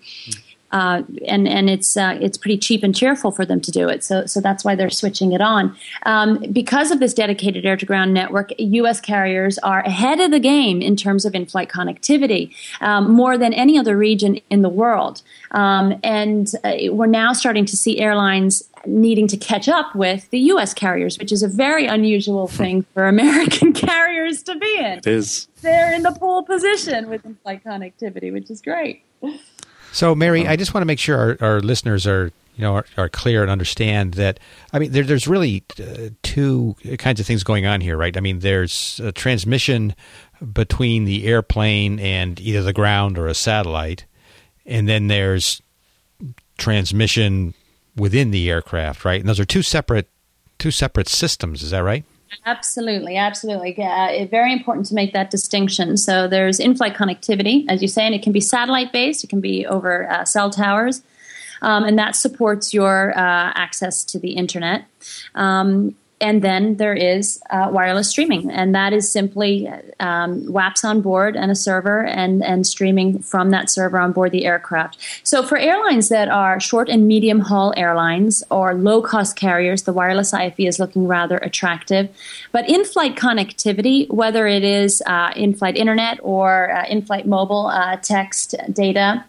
S4: it's pretty cheap and cheerful for them to do it. So that's why they're switching it on. Because of this dedicated air-to-ground network, U.S. carriers are ahead of the game in terms of in-flight connectivity, more than any other region in the world. And we're now starting to see airlines needing to catch up with the U.S. carriers, which is a very unusual thing for American carriers to be in.
S3: It is.
S4: They're in the pole position with in-flight connectivity, which is great.
S1: So, Mary, I just want to make sure our listeners are clear and understand that. I mean, there's really two kinds of things going on here, right? I mean, there's a transmission between the airplane and either the ground or a satellite, and then there's transmission within the aircraft, right? And those are two separate systems. Is that right?
S4: Absolutely. Very important to make that distinction. So there's in-flight connectivity, as you say, and it can be satellite-based. It can be over cell towers, and that supports your access to the internet. And then there is wireless streaming, and that is simply WAPs on board and a server and streaming from that server on board the aircraft. So for airlines that are short and medium haul airlines or low-cost carriers, the wireless IFE is looking rather attractive. But in-flight connectivity, whether it is in-flight internet or in-flight mobile text data,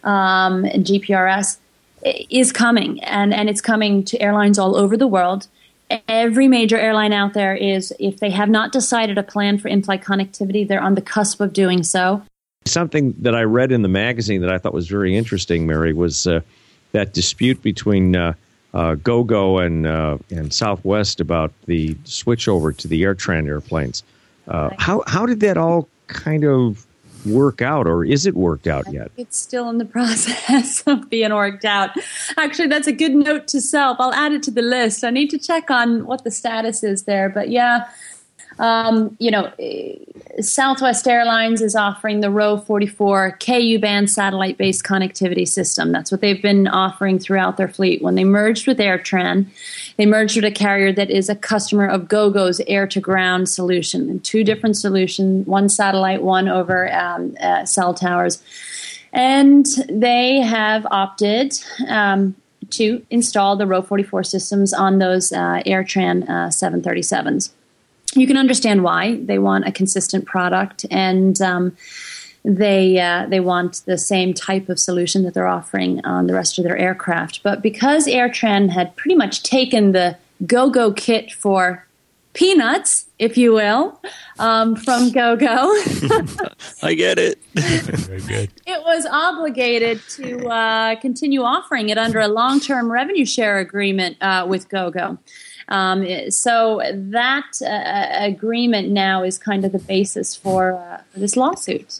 S4: GPRS, is coming, and it's coming to airlines all over the world. Every major airline out there is, if they have not decided a plan for in-flight connectivity, they're on the cusp of doing so.
S2: Something that I read in the magazine that I thought was very interesting, Mary, was that dispute between GoGo and Southwest about the switchover to the AirTran airplanes. How did that all kind of work out, or is it worked out yet?
S4: It's still in the process of being worked out. Actually, that's a good note to self. I'll add it to the list. I need to check on what the status is there. But yeah, Southwest Airlines is offering the Row 44 Ku-band satellite-based connectivity system. That's what they've been offering throughout their fleet. When they merged with AirTran, they merged with a carrier that is a customer of GoGo's air-to-ground solution. And two different solutions, one satellite, one over cell towers. And they have opted to install the Row 44 systems on those AirTran 737s. You can understand why. They want a consistent product, and they want the same type of solution that they're offering on the rest of their aircraft. But because AirTran had pretty much taken the GoGo kit for peanuts, if you will, from GoGo.
S3: I get it.
S1: Very good.
S4: It was obligated to continue offering it under a long-term revenue share agreement with GoGo. So that agreement now is kind of the basis for this lawsuit.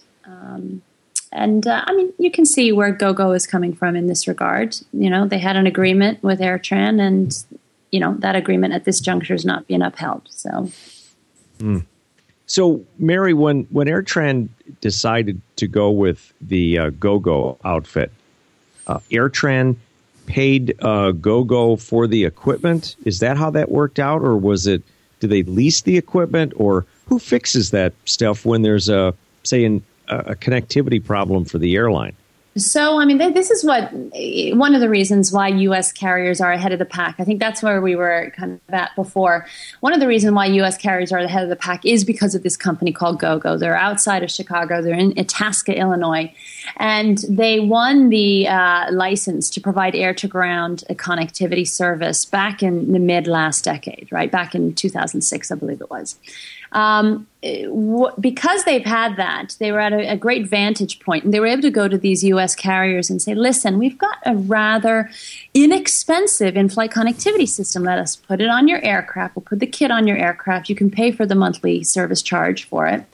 S4: You can see where GoGo is coming from in this regard. They had an agreement with AirTran, and that agreement at this juncture is not being upheld. So,
S2: So Mary, when AirTran decided to go with the GoGo outfit, AirTran paid GoGo for the equipment. Is that how that worked out, or was it? Do they lease the equipment, or who fixes that stuff when there's a connectivity problem for the airline?
S4: So, this is one of the reasons why U.S. carriers are ahead of the pack. I think that's where we were kind of at before. One of the reasons why U.S. carriers are ahead of the pack is because of this company called GoGo. They're outside of Chicago. They're in Itasca, Illinois. And they won the license to provide air-to-ground connectivity service back in the mid-last decade, right? Back in 2006, I believe it was. Because they've had that, they were at a great vantage point, and they were able to go to these U.S. carriers and say, listen, we've got a rather inexpensive in-flight connectivity system. Let us put it on your aircraft. We'll put the kit on your aircraft. You can pay for the monthly service charge for it.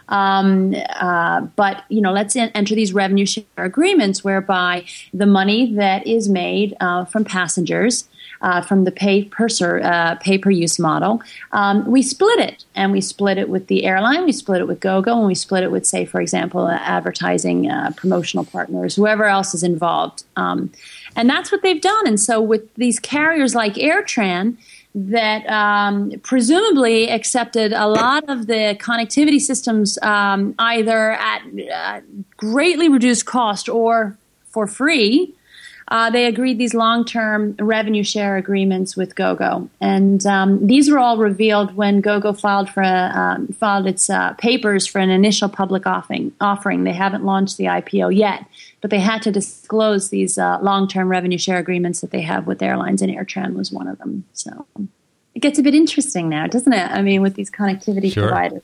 S4: But let's enter these revenue share agreements whereby the money that is made from passengers, from the pay-per-use model, we split it. And we split it with the airline, we split it with GoGo, and we split it with, say, for example, advertising, promotional partners, whoever else is involved. And that's what they've done. And so with these carriers like AirTran, that presumably accepted a lot of the connectivity systems either at greatly reduced cost or for free, they agreed these long-term revenue share agreements with GoGo. And these were all revealed when GoGo filed its papers for an initial public offering. They haven't launched the IPO yet, but they had to disclose these long-term revenue share agreements that they have with airlines, and AirTran was one of them. So it gets a bit interesting now, doesn't it? With these connectivity providers.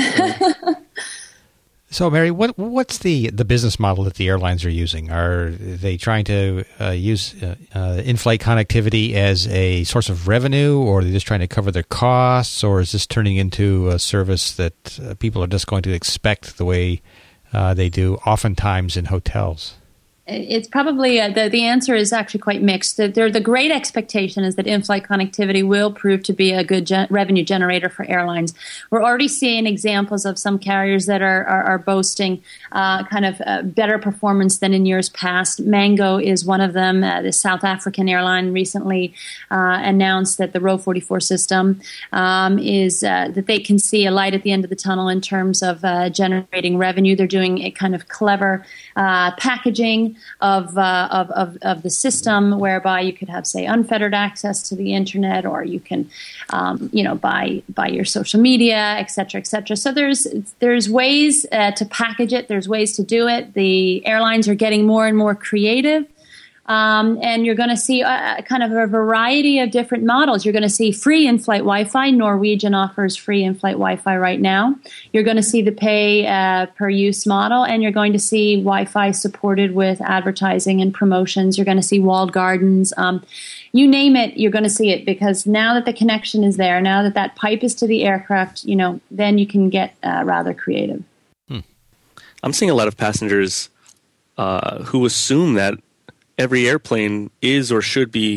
S1: So, Mary, what's the business model that the airlines are using? Are they trying to use in-flight connectivity as a source of revenue, or are they just trying to cover their costs, or is this turning into a service that people are just going to expect the way they do oftentimes in hotels?
S4: It's probably the answer is actually quite mixed. The great expectation is that in-flight connectivity will prove to be a good revenue generator for airlines. We're already seeing examples of some carriers that are boasting better performance than in years past. Mango is one of them. The South African airline recently announced that the Row 44 system is that they can see a light at the end of the tunnel in terms of generating revenue. They're doing a kind of clever packaging of the system, whereby you could have, say, unfettered access to the internet, or you can, buy your social media, et cetera, et cetera. So there's ways to package it. There's ways to do it. The airlines are getting more and more creative. And you're going to see kind of a variety of different models. You're going to see free in-flight Wi-Fi. Norwegian offers free in-flight Wi-Fi right now. You're going to see the pay-per-use model, and you're going to see Wi-Fi supported with advertising and promotions. You're going to see walled gardens. You name it, you're going to see it, because now that the connection is there, now that that pipe is to the aircraft, then you can get rather creative.
S3: I'm seeing a lot of passengers who assume that every airplane is or should be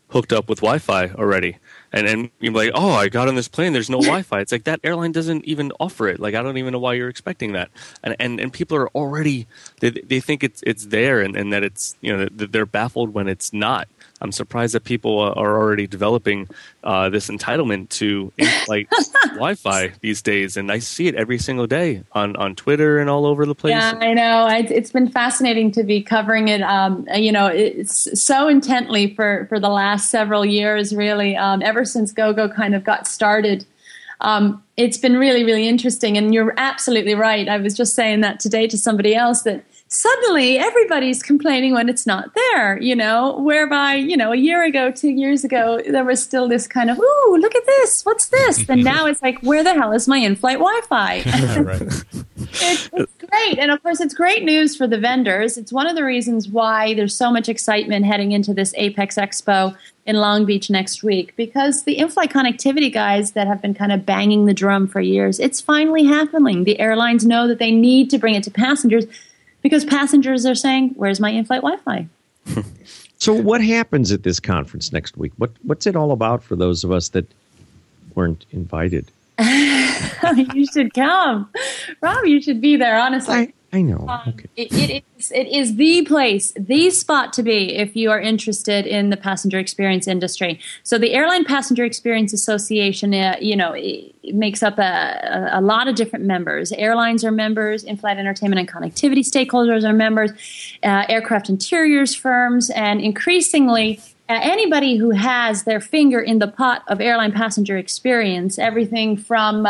S3: hooked up with Wi-Fi already. And you're like, oh, I got on this plane, there's no Wi-Fi. It's like that airline doesn't even offer it. Like, I don't even know why you're expecting that. And people are already, they think it's there and that it's, that they're baffled when it's not. I'm surprised that people are already developing this entitlement to in-flight Wi-Fi these days, and I see it every single day on Twitter and all over the place.
S4: Yeah, I know. It's been fascinating to be covering it. It's so intently for the last several years, really, ever since GoGo kind of got started. It's been really, really interesting, and you're absolutely right. I was just saying that today to somebody else that suddenly everybody's complaining when it's not there, whereby, a year ago, 2 years ago, there was still this kind of, ooh, look at this, what's this? And now it's like, where the hell is my in-flight Wi-Fi? It's great. And of course, it's great news for the vendors. It's one of the reasons why there's so much excitement heading into this Apex Expo in Long Beach next week, because the in-flight connectivity guys that have been kind of banging the drum for years, it's finally happening. The airlines know that they need to bring it to passengers, because passengers are saying, where's my in-flight Wi-Fi?
S2: So what happens at this conference next week? What's it all about for those of us that weren't invited?
S4: You should come. Rob, you should be there, honestly.
S2: I know. Okay.
S4: It is the place, the spot to be if you are interested in the passenger experience industry. So the Airline Passenger Experience Association, it makes up a lot of different members. Airlines are members, in-flight entertainment and connectivity stakeholders are members, aircraft interiors firms, and increasingly anybody who has their finger in the pot of airline passenger experience, everything from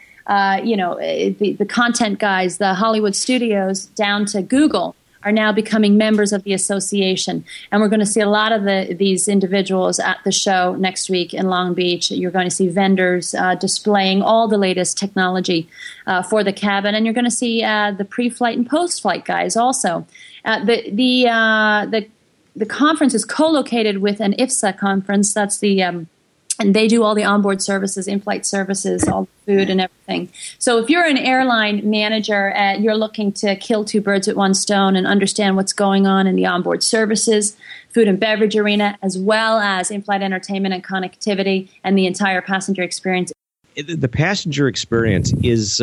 S4: the content guys, the Hollywood studios, down to Google, are now becoming members of the association. And we're going to see a lot of these individuals at the show next week in Long Beach. You're going to see vendors displaying all the latest technology for the cabin. And you're going to see the pre-flight and post-flight guys also. The conference is co-located with an IFSA conference. That's and they do all the onboard services, in-flight services, all the food and everything. So if you're an airline manager, you're looking to kill two birds with one stone and understand what's going on in the onboard services, food and beverage arena, as well as in-flight entertainment and connectivity and the entire passenger experience.
S2: The passenger experience is,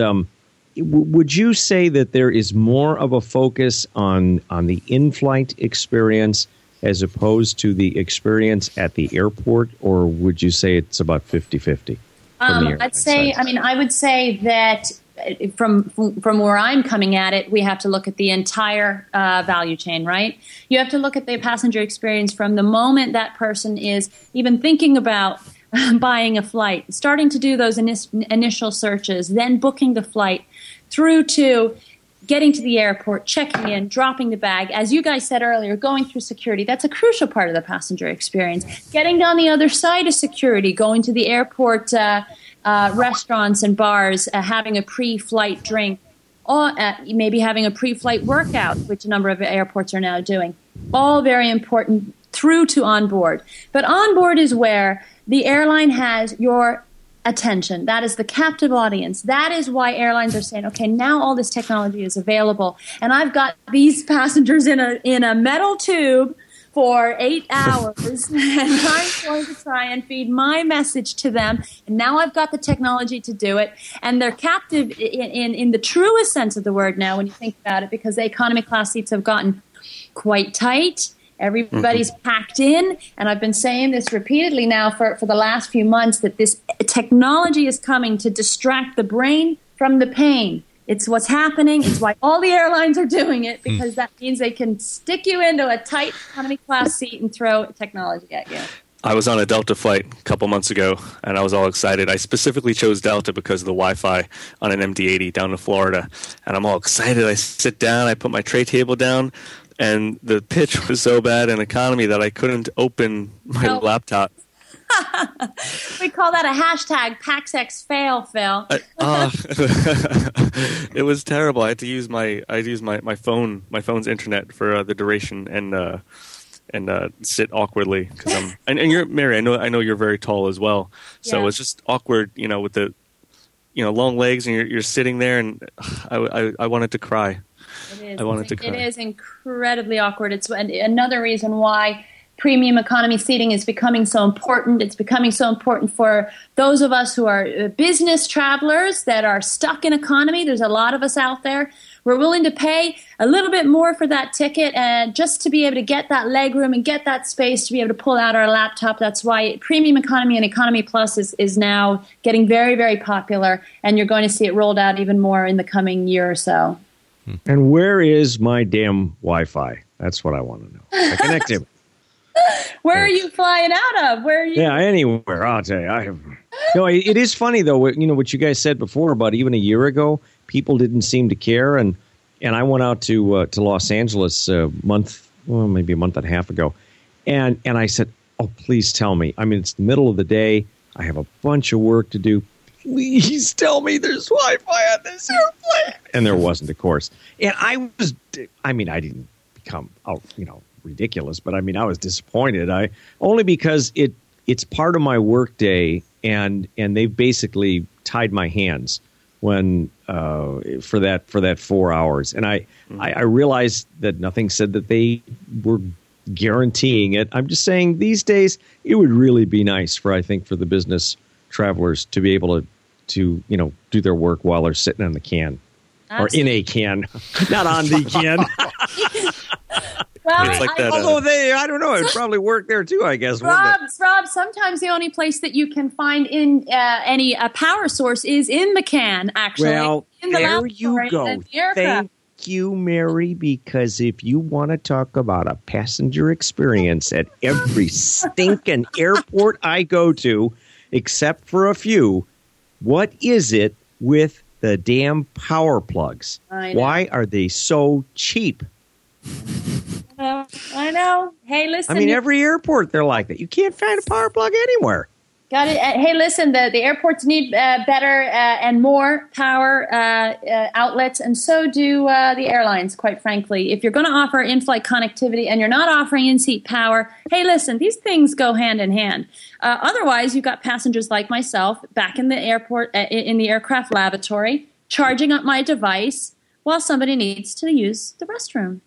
S2: would you say that there is more of a focus on the in-flight experience as opposed to the experience at the airport, or would you say it's about 50-50?
S4: I would say that from where I'm coming at it, we have to look at the entire value chain, right? You have to look at the passenger experience from the moment that person is even thinking about buying a flight, starting to do those initial searches, then booking the flight, through to getting to the airport, checking in, dropping the bag. As you guys said earlier, going through security, that's a crucial part of the passenger experience. Getting down the other side of security, going to the airport restaurants and bars, having a pre-flight drink, or maybe having a pre-flight workout, which a number of airports are now doing. All very important through to onboard. But onboard is where the airline has your attention. That is the captive audience. That is why airlines are saying, okay, now all this technology is available, and I've got these passengers in a metal tube for 8 hours, and I'm going to try and feed my message to them, and now I've got the technology to do it, and they're captive in the truest sense of the word now when you think about it, because the economy class seats have gotten quite tight. Everybody's packed in, and I've been saying this repeatedly now for the last few months, that this technology is coming to distract the brain from the pain. It's what's happening. It's why all the airlines are doing it, because that means they can stick you into a tight economy class seat and throw technology at you.
S3: I was on a Delta flight a couple months ago, and I was all excited. I specifically chose Delta because of the Wi-Fi on an MD-80 down to Florida, and I'm all excited. I sit down, I put my tray table down, and the pitch was so bad in economy that I couldn't open my laptop.
S4: We call that a hashtag PaxEx fail, Phil.
S3: It was terrible. I had to use my phone's internet for the duration, and sit awkwardly because I'm and you're Mary. I know you're very tall as well, so it's just awkward, with the long legs, and you're sitting there, and I wanted to cry.
S4: It is. It is incredibly awkward. It's another reason why premium economy seating is becoming so important. It's becoming so important for those of us who are business travelers that are stuck in economy. There's a lot of us out there. We're willing to pay a little bit more for that ticket and just to be able to get that leg room and get that space to be able to pull out our laptop. That's why Premium Economy and Economy Plus is now getting very, very popular, and you're going to see it rolled out even more in the coming year or so.
S2: And where is my damn Wi-Fi? That's what I want to know. I connect him.
S4: Where are you flying out of? Where are you?
S2: Yeah, anywhere. I'll tell you. No, it is funny though. You know what you guys said before about even a year ago, people didn't seem to care, and I went out to Los Angeles maybe a month and a half ago, and I said, "Oh, please tell me. I mean, it's the middle of the day. I have a bunch of work to do. Please tell me there's Wi-Fi on this airplane." And there wasn't, of course. And I didn't become ridiculous, but I mean, I was disappointed. Only because it's part of my work day, and they've basically tied my hands when for that 4 hours. And I realized that nothing said that they were guaranteeing it. I'm just saying these days it would really be nice for the business travelers to be able to do their work while they're sitting on the can. Absolutely. Or in a can, not on the can.
S4: Well,
S2: although I don't know, it would probably work there too, I guess.
S4: Rob, sometimes the only place that you can find in any power source is in the can, actually.
S2: Well,
S4: in the
S2: there you go. Thank you, Mary, because if you want to talk about a passenger experience at every stinking airport I go to, except for a few, what is it with the damn power plugs? Why are they so cheap?
S4: I know. Hey, listen.
S2: I mean, every airport, they're like that. You can't find a power plug anywhere.
S4: Got it. Hey, listen, the airports need better and more power outlets, and so do the airlines, quite frankly. If you're going to offer in-flight connectivity and you're not offering in-seat power, hey, listen, these things go hand in hand. Otherwise, you've got passengers like myself back in the airport, in the aircraft lavatory, charging up my device while somebody needs to use the restroom.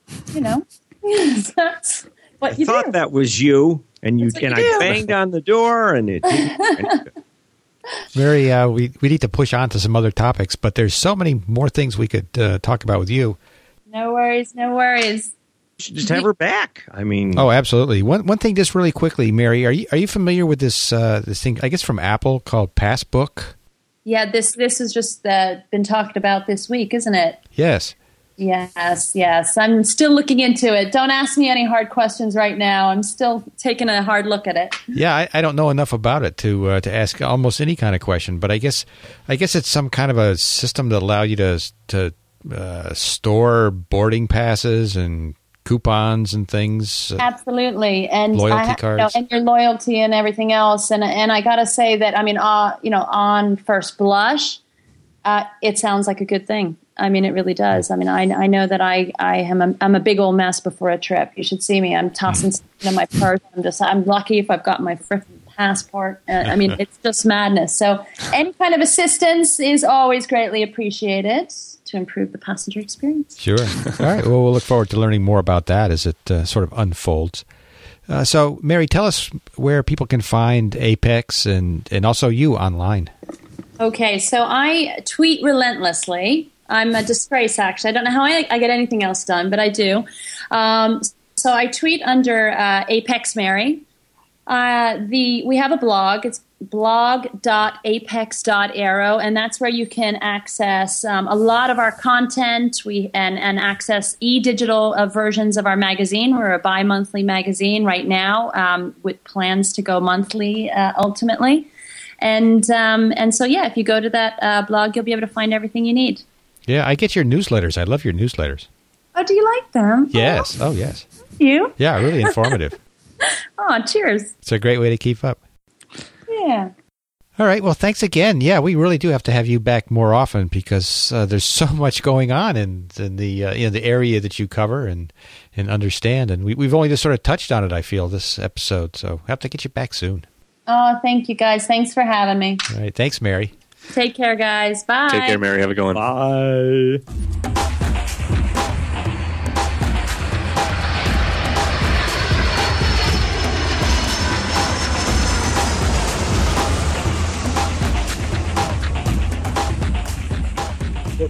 S4: That's what you do.
S2: I thought that was you, and I banged on the door, and it didn't.
S1: Mary, we need to push on to some other topics, but there's so many more things we could talk about with you.
S4: No worries.
S2: You should just have her back. I mean,
S1: oh, absolutely. One thing, just really quickly, Mary, are you familiar with this thing? I guess from Apple called Passbook.
S4: Yeah, this has just been talked about this week, isn't it?
S1: Yes.
S4: Yes. I'm still looking into it. Don't ask me any hard questions right now. I'm still taking a hard look at it.
S1: Yeah, I don't know enough about it to ask almost any kind of question. But I guess it's some kind of a system that allows you to store boarding passes and coupons and things.
S4: Absolutely, and
S1: loyalty cards,
S4: and your loyalty and everything else. And I got to say that on first blush, it sounds like a good thing. I mean, it really does. I mean, I know that I'm a big old mess before a trip. You should see me. I'm tossing stuff in my purse. I'm lucky if I've got my frickin' passport. I mean, it's just madness. So any kind of assistance is always greatly appreciated to improve the passenger experience.
S1: Sure. All right. Well, we'll look forward to learning more about that as it sort of unfolds. So, Mary, tell us where people can find Apex and also you online.
S4: Okay. So I tweet relentlessly. I'm a disgrace, actually. I don't know how I get anything else done, but I do. So I tweet under Apex Mary. We have a blog. It's blog.apex.aero, and that's where you can access a lot of our content and access e-digital versions of our magazine. We're a bi-monthly magazine right now with plans to go monthly ultimately. And so, yeah, if you go to that blog, you'll be able to find everything you need.
S1: Yeah, I get your newsletters. I love your newsletters.
S4: Oh, do you like them?
S1: Yes. Oh, yes.
S4: You?
S1: Yeah, really informative.
S4: Oh, cheers.
S1: It's a great way to keep up.
S4: Yeah.
S1: All right. Well, thanks again. Yeah, we really do have to have you back more often because there's so much going on in the area that you cover and understand. And we've only just sort of touched on it, I feel, this episode. So I have to get you back soon.
S4: Oh, thank you, guys. Thanks for having me.
S1: All right. Thanks, Mary.
S4: Take care, guys. Bye.
S3: Take care, Mary. Have a good one.
S2: Bye.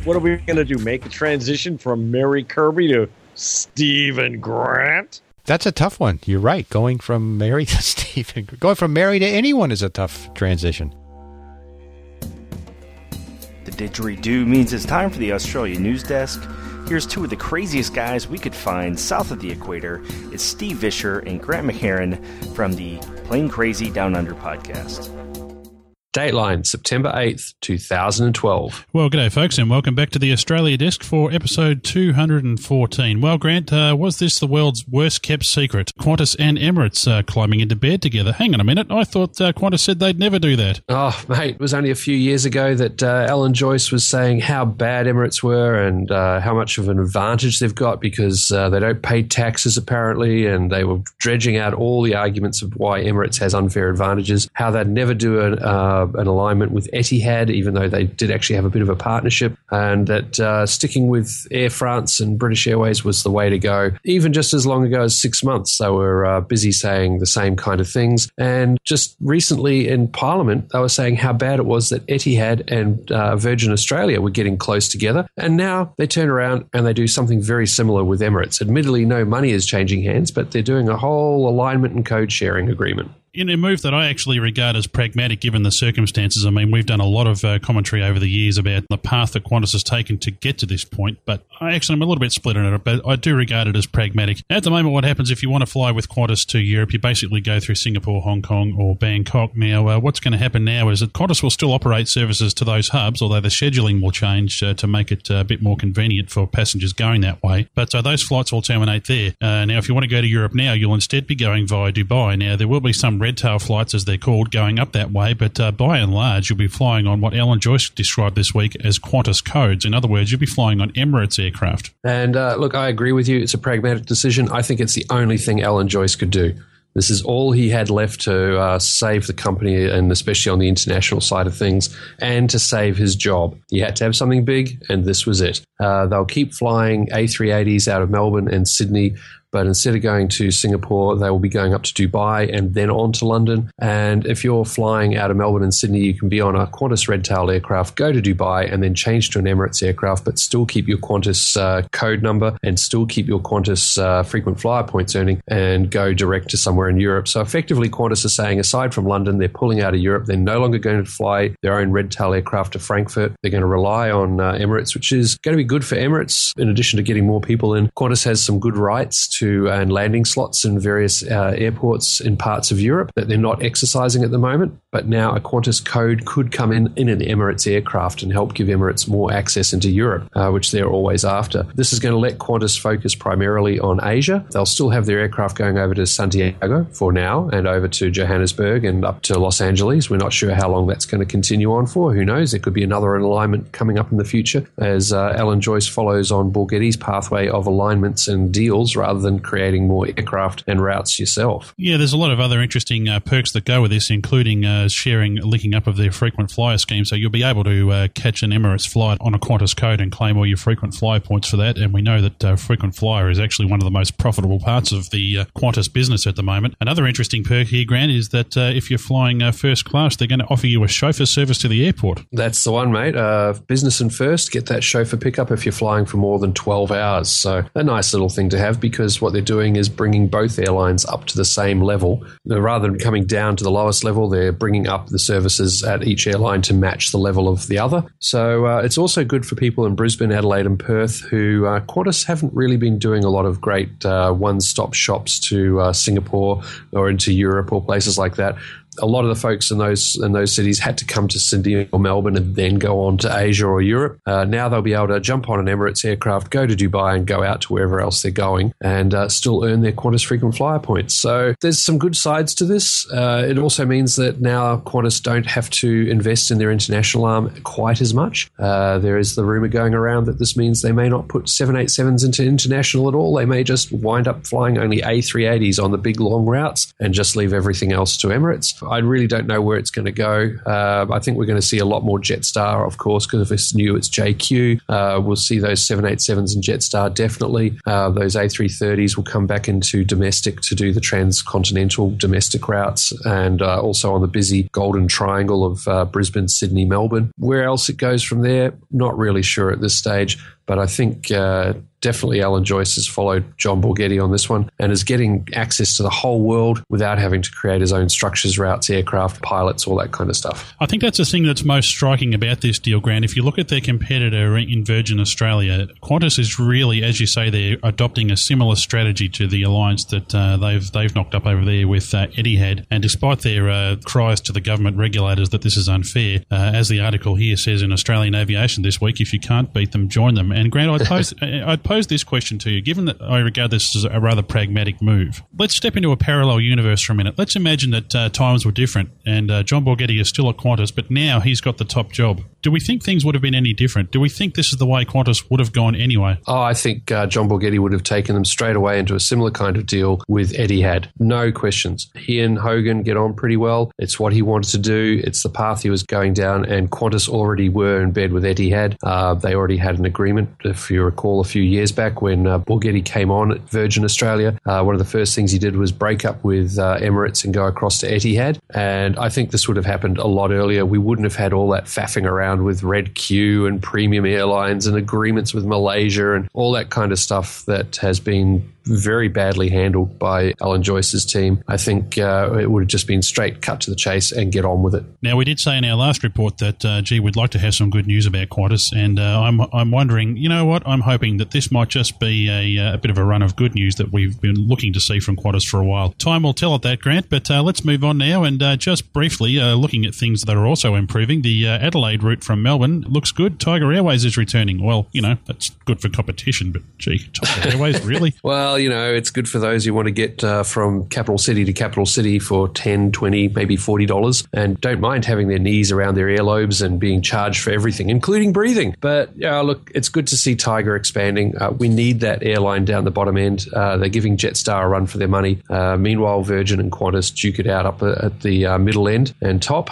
S2: What are we going to do? Make a transition from Mary Kirby to Stephen Grant?
S1: That's a tough one. You're right. Going from Mary to Stephen, going from Mary to anyone is a tough transition.
S12: The didgeridoo means it's time for the Australia News Desk. Here's two of the craziest guys we could find south of the equator. It's Steve Vischer and Grant McHerron from the Plain Crazy Down Under podcast.
S13: Dateline, September 8th, 2012.
S14: Well, g'day, folks, and welcome back to the Australia Desk for episode 214. Well, Grant, was this the world's worst-kept secret? Qantas and Emirates climbing into bed together. Hang on a minute. I thought Qantas said they'd never do that.
S13: Oh, mate, it was only a few years ago that Alan Joyce was saying how bad Emirates were and how much of an advantage they've got because they don't pay taxes, apparently, and they were dredging out all the arguments of why Emirates has unfair advantages, how they'd never do an alignment with Etihad, even though they did actually have a bit of a partnership, and that sticking with Air France and British Airways was the way to go. Even just as long ago as 6 months, they were busy saying the same kind of things. And just recently in Parliament, they were saying how bad it was that Etihad and Virgin Australia were getting close together. And now they turn around and they do something very similar with Emirates. Admittedly, no money is changing hands, but they're doing a whole alignment and code sharing agreement.
S14: In a move that I actually regard as pragmatic given the circumstances. I mean, we've done a lot of commentary over the years about the path that Qantas has taken to get to this point, but I'm a little bit split on it, but I do regard it as pragmatic. At the moment, what happens if you want to fly with Qantas to Europe, you basically go through Singapore, Hong Kong or Bangkok. Now, what's going to happen now is that Qantas will still operate services to those hubs, although the scheduling will change to make it a bit more convenient for passengers going that way. But those flights will terminate there. Now, if you want to go to Europe now, you'll instead be going via Dubai. Now, there will be some red tail flights, as they're called, going up that way, but by and large, you'll be flying on what Alan Joyce described this week as Qantas codes. In other words, you'll be flying on Emirates aircraft.
S13: And look, I agree with you. It's a pragmatic decision. I think it's the only thing Alan Joyce could do. This is all he had left to save the company, and especially on the international side of things, and to save his job. He had to have something big, and this was it. They'll keep flying A380s out of Melbourne and Sydney, but instead of going to Singapore, they will be going up to Dubai and then on to London. And if you're flying out of Melbourne and Sydney, you can be on a Qantas red-tailed aircraft, go to Dubai and then change to an Emirates aircraft, but still keep your Qantas code number and still keep your Qantas frequent flyer points earning and go direct to somewhere in Europe. So effectively, Qantas is saying, aside from London, they're pulling out of Europe. They're no longer going to fly their own red-tail aircraft to Frankfurt. They're going to rely on Emirates, which is going to be good for Emirates in addition to getting more people in. Qantas has some good rights to and landing slots in various airports in parts of Europe that they're not exercising at the moment. But now a Qantas code could come in an Emirates aircraft and help give Emirates more access into Europe, which they're always after. This is going to let Qantas focus primarily on Asia. They'll still have their aircraft going over to Santiago for now and over to Johannesburg and up to Los Angeles. We're not sure how long that's going to continue on for. Who knows? There could be another alignment coming up in the future as Alan Joyce follows on Borghetti's pathway of alignments and deals rather than creating more aircraft and routes yourself.
S14: Yeah, there's a lot of other interesting perks that go with this, including linking up of their frequent flyer scheme. So you'll be able to catch an Emirates flight on a Qantas code and claim all your frequent flyer points for that. And we know that frequent flyer is actually one of the most profitable parts of the Qantas business at the moment. Another interesting perk here, Grant, is that if you're flying first class, they're going to offer you a chauffeur service to the airport.
S13: That's the one, mate. Business and first, get that chauffeur pickup if you're flying for more than 12 hours. So a nice little thing to have, because what they're doing is bringing both airlines up to the same level. Rather than coming down to the lowest level, they're bringing up the services at each airline to match the level of the other. So it's also good for people in Brisbane, Adelaide and Perth who Qantas haven't really been doing a lot of great one-stop shops to Singapore or into Europe or places like that. A lot of the folks in those cities had to come to Sydney or Melbourne and then go on to Asia or Europe. Now they'll be able to jump on an Emirates aircraft, go to Dubai and go out to wherever else they're going and still earn their Qantas frequent flyer points. So there's some good sides to this. It also means that now Qantas don't have to invest in their international arm quite as much. There is the rumour going around that this means they may not put 787s into international at all. They may just wind up flying only A380s on the big long routes and just leave everything else to Emirates. I really don't know where it's going to go. I think we're going to see a lot more Jetstar, of course, because if it's new, it's JQ. We'll see those 787s and Jetstar definitely. Those A330s will come back into domestic to do the transcontinental domestic routes, and also on the busy Golden Triangle of Brisbane, Sydney, Melbourne. Where else it goes from there, not really sure at this stage, but I think definitely Alan Joyce has followed John Borghetti on this one and is getting access to the whole world without having to create his own structures, routes, aircraft, pilots, all that kind of stuff.
S14: I think that's the thing that's most striking about this deal, Grant. If you look at their competitor in Virgin Australia, Qantas is really, as you say, they're adopting a similar strategy to the alliance that they've knocked up over there with Etihad. And despite their cries to the government regulators that this is unfair, as the article here says in Australian Aviation this week, if you can't beat them, join them. And Grant, I'd pose this question to you, given that I regard this as a rather pragmatic move. Let's step into a parallel universe for a minute. Let's imagine that times were different and John Borghetti is still at Qantas, but now he's got the top job. Do we think things would have been any different? Do we think this is the way Qantas would have gone anyway?
S13: Oh, I think John Borghetti would have taken them straight away into a similar kind of deal with Etihad. No questions. He and Hogan get on pretty well. It's what he wanted to do. It's the path he was going down, and Qantas already were in bed with Etihad. They already had an agreement, if you recall, a few years back when Borghetti came on at Virgin Australia. One of the first things he did was break up with Emirates and go across to Etihad. And I think this would have happened a lot earlier. We wouldn't have had all that faffing around with Red Q and Premium Airlines and agreements with Malaysia and all that kind of stuff that has been very badly handled by Alan Joyce's team. I think it would have just been straight cut to the chase and get on with it.
S14: Now, we did say in our last report that, we'd like to have some good news about Qantas, and I'm wondering, you know what, I'm hoping that this might just be a bit of a run of good news that we've been looking to see from Qantas for a while. Time will tell at that, Grant, but let's move on now and just briefly looking at things that are also improving. The Adelaide route from Melbourne looks good. Tiger Airways is returning. Well, that's good for competition, but gee, Tiger Airways, really?
S13: Well, it's good for those who want to get from capital city to capital city for $10, $20, maybe $40 and don't mind having their knees around their earlobes and being charged for everything, including breathing. But, look, it's good to see Tiger expanding. We need that airline down the bottom end. They're giving Jetstar a run for their money. Meanwhile, Virgin and Qantas duke it out up at the middle end and top.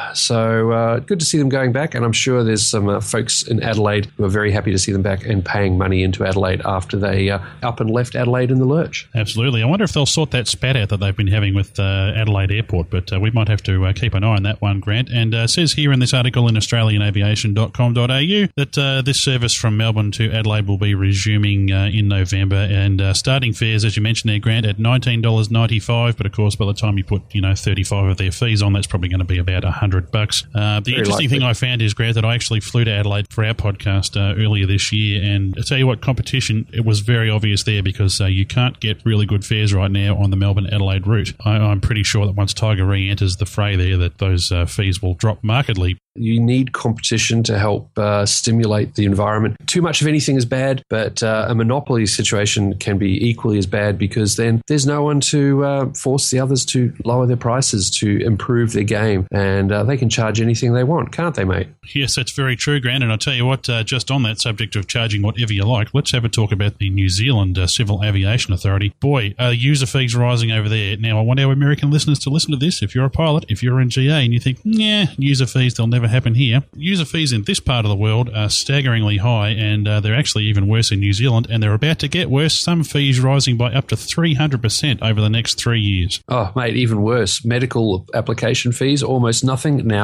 S13: So good to see them going back, and I'm sure there's some folks in Adelaide who are very happy to see them back and paying money into Adelaide after they up and left Adelaide in the lurch.
S14: Absolutely. I wonder if they'll sort that spat out that they've been having with Adelaide Airport, but we might have to keep an eye on that one, Grant. And says here in this article in australianaviation.com.au that this service from Melbourne to Adelaide will be resuming in November, and starting fares, as you mentioned there, Grant, at $19.95, but of course by the time you put 35 of their fees on, that's probably going to be about $100. The interesting thing I found is, Grant, that I actually flew to Adelaide for our podcast earlier this year, and I tell you what, competition, it was very obvious there because you can't get really good fares right now on the Melbourne-Adelaide route. I'm pretty sure that once Tiger re-enters the fray there, that those fees will drop markedly.
S13: You need competition to help stimulate the environment. Too much of anything is bad, but a monopoly situation can be equally as bad because then there's no one to force the others to lower their prices, to improve their game, and they can charge anything they want, can't they, mate?
S14: Yes, that's very true, Grant, and I'll tell you what, just on that subject of charging whatever you like, let's have a talk about the New Zealand Civil Aviation Authority. Boy, user fees rising over there. Now, I want our American listeners to listen to this. If you're a pilot, if you're in GA and you think, user fees, they'll never happen here. User fees in this part of the world are staggeringly high, and they're actually even worse in New Zealand, and they're about to get worse. Some fees rising by up to 300% over the next 3 years.
S13: Oh, mate, even worse. Medical application fees, almost nothing. Now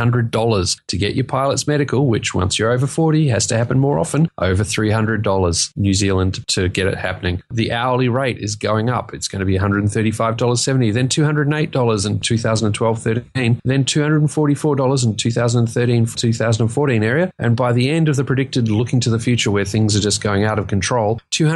S13: $300 to get your pilot's medical, which once you're over 40 has to happen more often. Over $300 New Zealand to get it happening. The hourly rate is going up. It's going to be $135.70, then $208 in 2012-13, then $244 in 2013-2014 area, and by the end of the predicted looking to the future where things are just going out of control,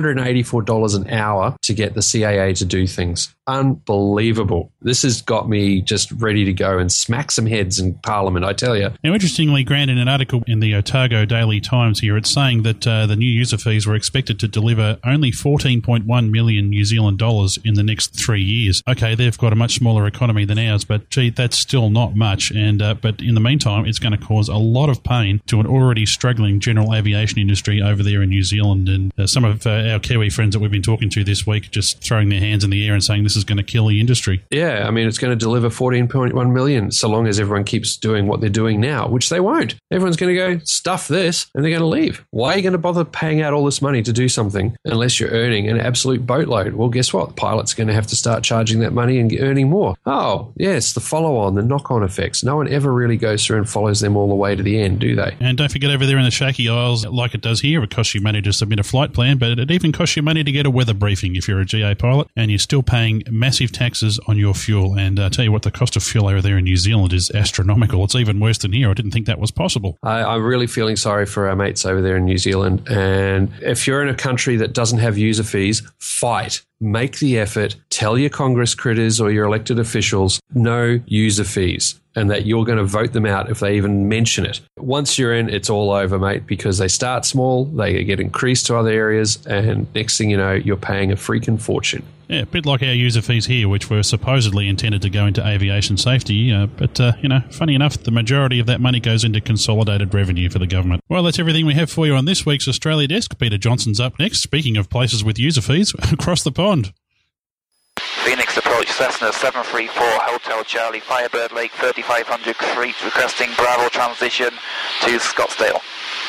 S13: $284 an hour to get the CAA to do things. Unbelievable. This has got me just ready to go and smack some heads in Parliament, I tell you.
S14: Now, interestingly, Grant, in an article in the Otago Daily Times here, it's saying that the new user fees were expected to deliver only 14.1 million New Zealand dollars in the next 3 years. Okay, they've got a much smaller economy than ours, but gee, that's still not much. And but in the meantime, it's going to cause a lot of pain to an already struggling general aviation industry over there in New Zealand. And some of our Kiwi friends that we've been talking to this week just throwing their hands in the air and saying this this is going to kill the industry.
S13: Yeah, I mean, it's going to deliver 14.1 million so long as everyone keeps doing what they're doing now, which they won't. Everyone's going to go, stuff this, and they're going to leave. Why are you going to bother paying out all this money to do something unless you're earning an absolute boatload? Well, guess what? The pilot's going to have to start charging that money and earning more. Oh, yes, the follow-on, the knock-on effects. No one ever really goes through and follows them all the way to the end, do they?
S14: And don't forget, over there in the Shaky Isles, like it does here, it costs you money to submit a flight plan, but it even costs you money to get a weather briefing if you're a GA pilot, and you're still paying massive taxes on your fuel. And I tell you what, the cost of fuel over there in New Zealand is astronomical. It's even worse than here. I didn't think that was possible.
S13: I'm really feeling sorry for our mates over there in New Zealand. And if you're in a country that doesn't have user fees, fight. Make the effort. Tell your Congress critters or your elected officials no user fees, and that you're going to vote them out if they even mention it. Once you're in, it's all over, mate, because they start small, they get increased to other areas, and next thing you know, you're paying a freaking fortune.
S14: Yeah, a bit like our user fees here, which were supposedly intended to go into aviation safety. But funny enough, the majority of that money goes into consolidated revenue for the government. Well, that's everything we have for you on this week's Australia Desk. Peter Johnson's up next. Speaking of places with user fees, across the pond.
S15: Phoenix approach Cessna 734 Hotel Charlie, Firebird Lake 3500 Creek, requesting Bravo transition to Scottsdale.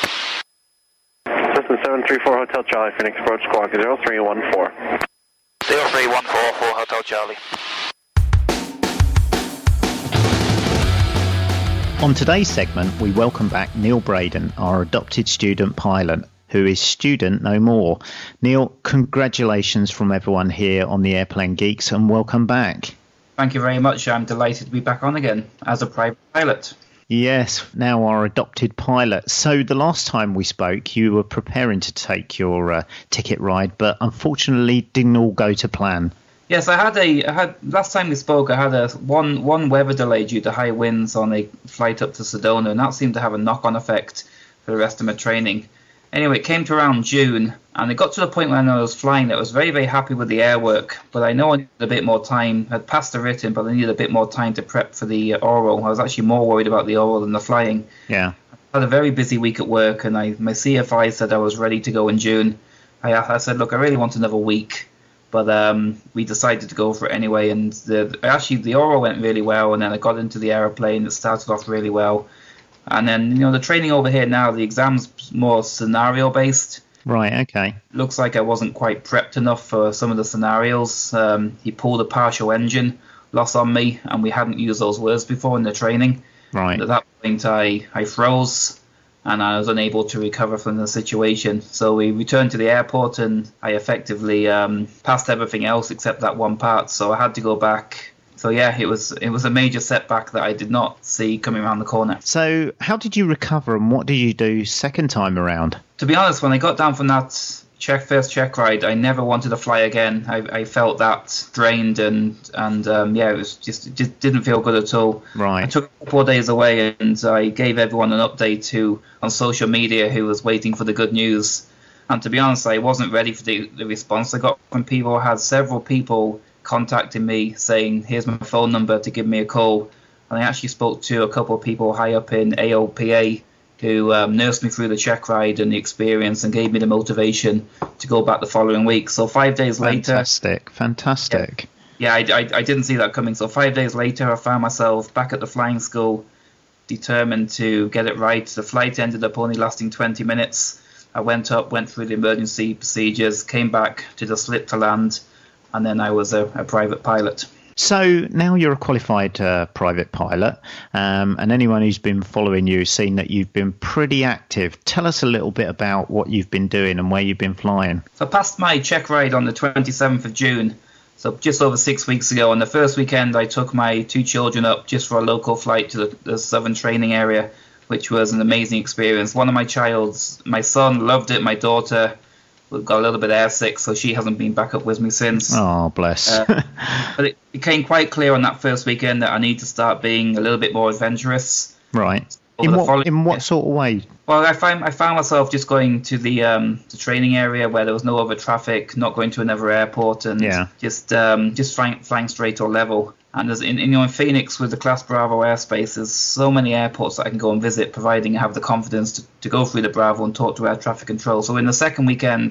S16: Cessna 734 Hotel Charlie, Phoenix approach squawk 0314.
S15: 0314 for Hotel Charlie.
S6: On today's segment, we welcome back Neil Braden, our adopted student pilot, who is student no more. Neil, congratulations from everyone here on the Airplane Geeks, and welcome back.
S17: Thank you very much. I'm delighted to be back on again as a private pilot.
S6: Yes, now our adopted pilot. So the last time we spoke, you were preparing to take your ticket ride, but unfortunately didn't all go to plan.
S17: Yes, I had last time we spoke, I had one weather delay due to high winds on a flight up to Sedona, and that seemed to have a knock-on effect for the rest of my training. Anyway, it came to around June, and it got to the point when I was flying that I was very, very happy with the airwork, but I know I needed a bit more time. I'd passed the written, but I needed a bit more time to prep for the oral. I was actually more worried about the oral than the flying.
S6: Yeah.
S17: I had a very busy week at work, and my CFI said I was ready to go in June. I said, look, I really want another week, but we decided to go for it anyway, and the oral went really well, and then I got into the aeroplane. It started off really well. And then, the training over here now, the exam's more scenario-based.
S6: Right, okay.
S17: Looks like I wasn't quite prepped enough for some of the scenarios. He pulled a partial engine loss on me, and we hadn't used those words before in the training.
S6: Right.
S17: And at that point, I froze, and I was unable to recover from the situation. So we returned to the airport, and I effectively passed everything else except that one part. So I had to go back. So yeah, it was a major setback that I did not see coming around the corner.
S6: So how did you recover, and what did you do second time around?
S17: To be honest, when I got down from that first check ride, I never wanted to fly again. I felt that drained, and it was just didn't feel good at all.
S6: Right.
S17: I took 4 days away, and I gave everyone an update on social media who was waiting for the good news. And to be honest, I wasn't ready for the response I got from people. I had several people contacting me saying, here's my phone number to give me a call. And I actually spoke to a couple of people high up in AOPA who nursed me through the check ride and the experience and gave me the motivation to go back the following week. So 5 days later...
S6: Fantastic.
S17: Yeah, I didn't see that coming. So 5 days later, I found myself back at the flying school, determined to get it right. The flight ended up only lasting 20 minutes. I went through the emergency procedures, came back to the slip to land, and then I was a private pilot.
S6: So now you're a qualified private pilot, and anyone who's been following you has seen that you've been pretty active. Tell us a little bit about what you've been doing and where you've been flying.
S17: So I passed my check ride on the 27th of June, so just over 6 weeks ago. On the first weekend, I took my 2 children up just for a local flight to the Southern Training Area, which was an amazing experience. One of my son loved it. My daughter got a little bit airsick, so she hasn't been back up with me since.
S6: Oh, bless.
S17: But it became quite clear on that first weekend that I need to start being a little bit more adventurous.
S6: Right. In what sort of way?
S17: Well, I found myself just going to the training area where there was no other traffic, not going to another airport, and just flying straight or level. And there's in Phoenix with the Class Bravo airspace, there's so many airports that I can go and visit, providing I have the confidence to go through the Bravo and talk to air traffic control. So in the second weekend,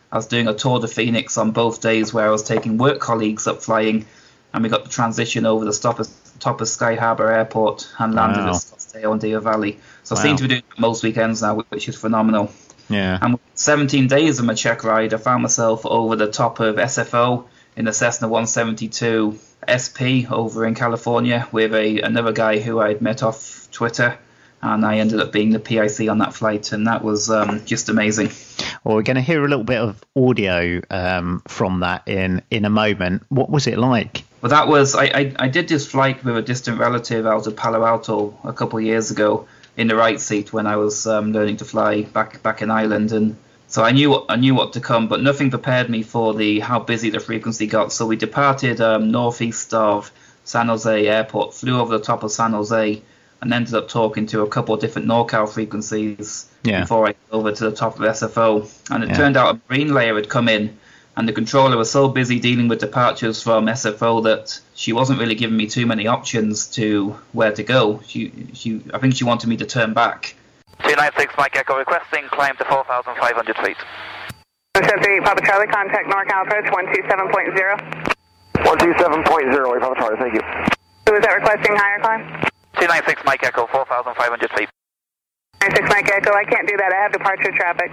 S17: I was doing a tour de Phoenix on both days where I was taking work colleagues up flying, and we got the transition over the top of Sky Harbor Airport and landed at Scottsdale and Deer Valley. So I seem to be doing it most weekends now, which is phenomenal.
S6: Yeah.
S17: And with 17 days of my check ride, I found myself over the top of SFO in the Cessna 172 SP over in California with another guy who I'd met off Twitter, and I ended up being the PIC on that flight, and that was just amazing.
S6: Well, we're going to hear a little bit of audio from that in a moment. What was it like?
S17: Well, that was I did this flight with a distant relative out of Palo Alto a couple of years ago in the right seat when I was learning to fly back in Ireland, and so I knew what to come, but nothing prepared me for how busy the frequency got. So we departed northeast of San Jose Airport, flew over the top of San Jose, and ended up talking to a couple of different NorCal frequencies before I got over to the top of SFO. And it turned out a Marine layer had come in, and the controller was so busy dealing with departures from SFO that she wasn't really giving me too many options to where to go. I think she wanted me to turn back.
S15: 296 Mike Echo requesting climb to 4,500 feet.
S18: 178 Papa Charlie, contact NorCal approach 127.0.
S16: 127.0, Papa Charlie, thank you.
S18: Who is that requesting higher climb?
S15: 296 Mike Echo, 4,500 feet.
S18: 296 Mike Echo, I can't do that. I have departure traffic.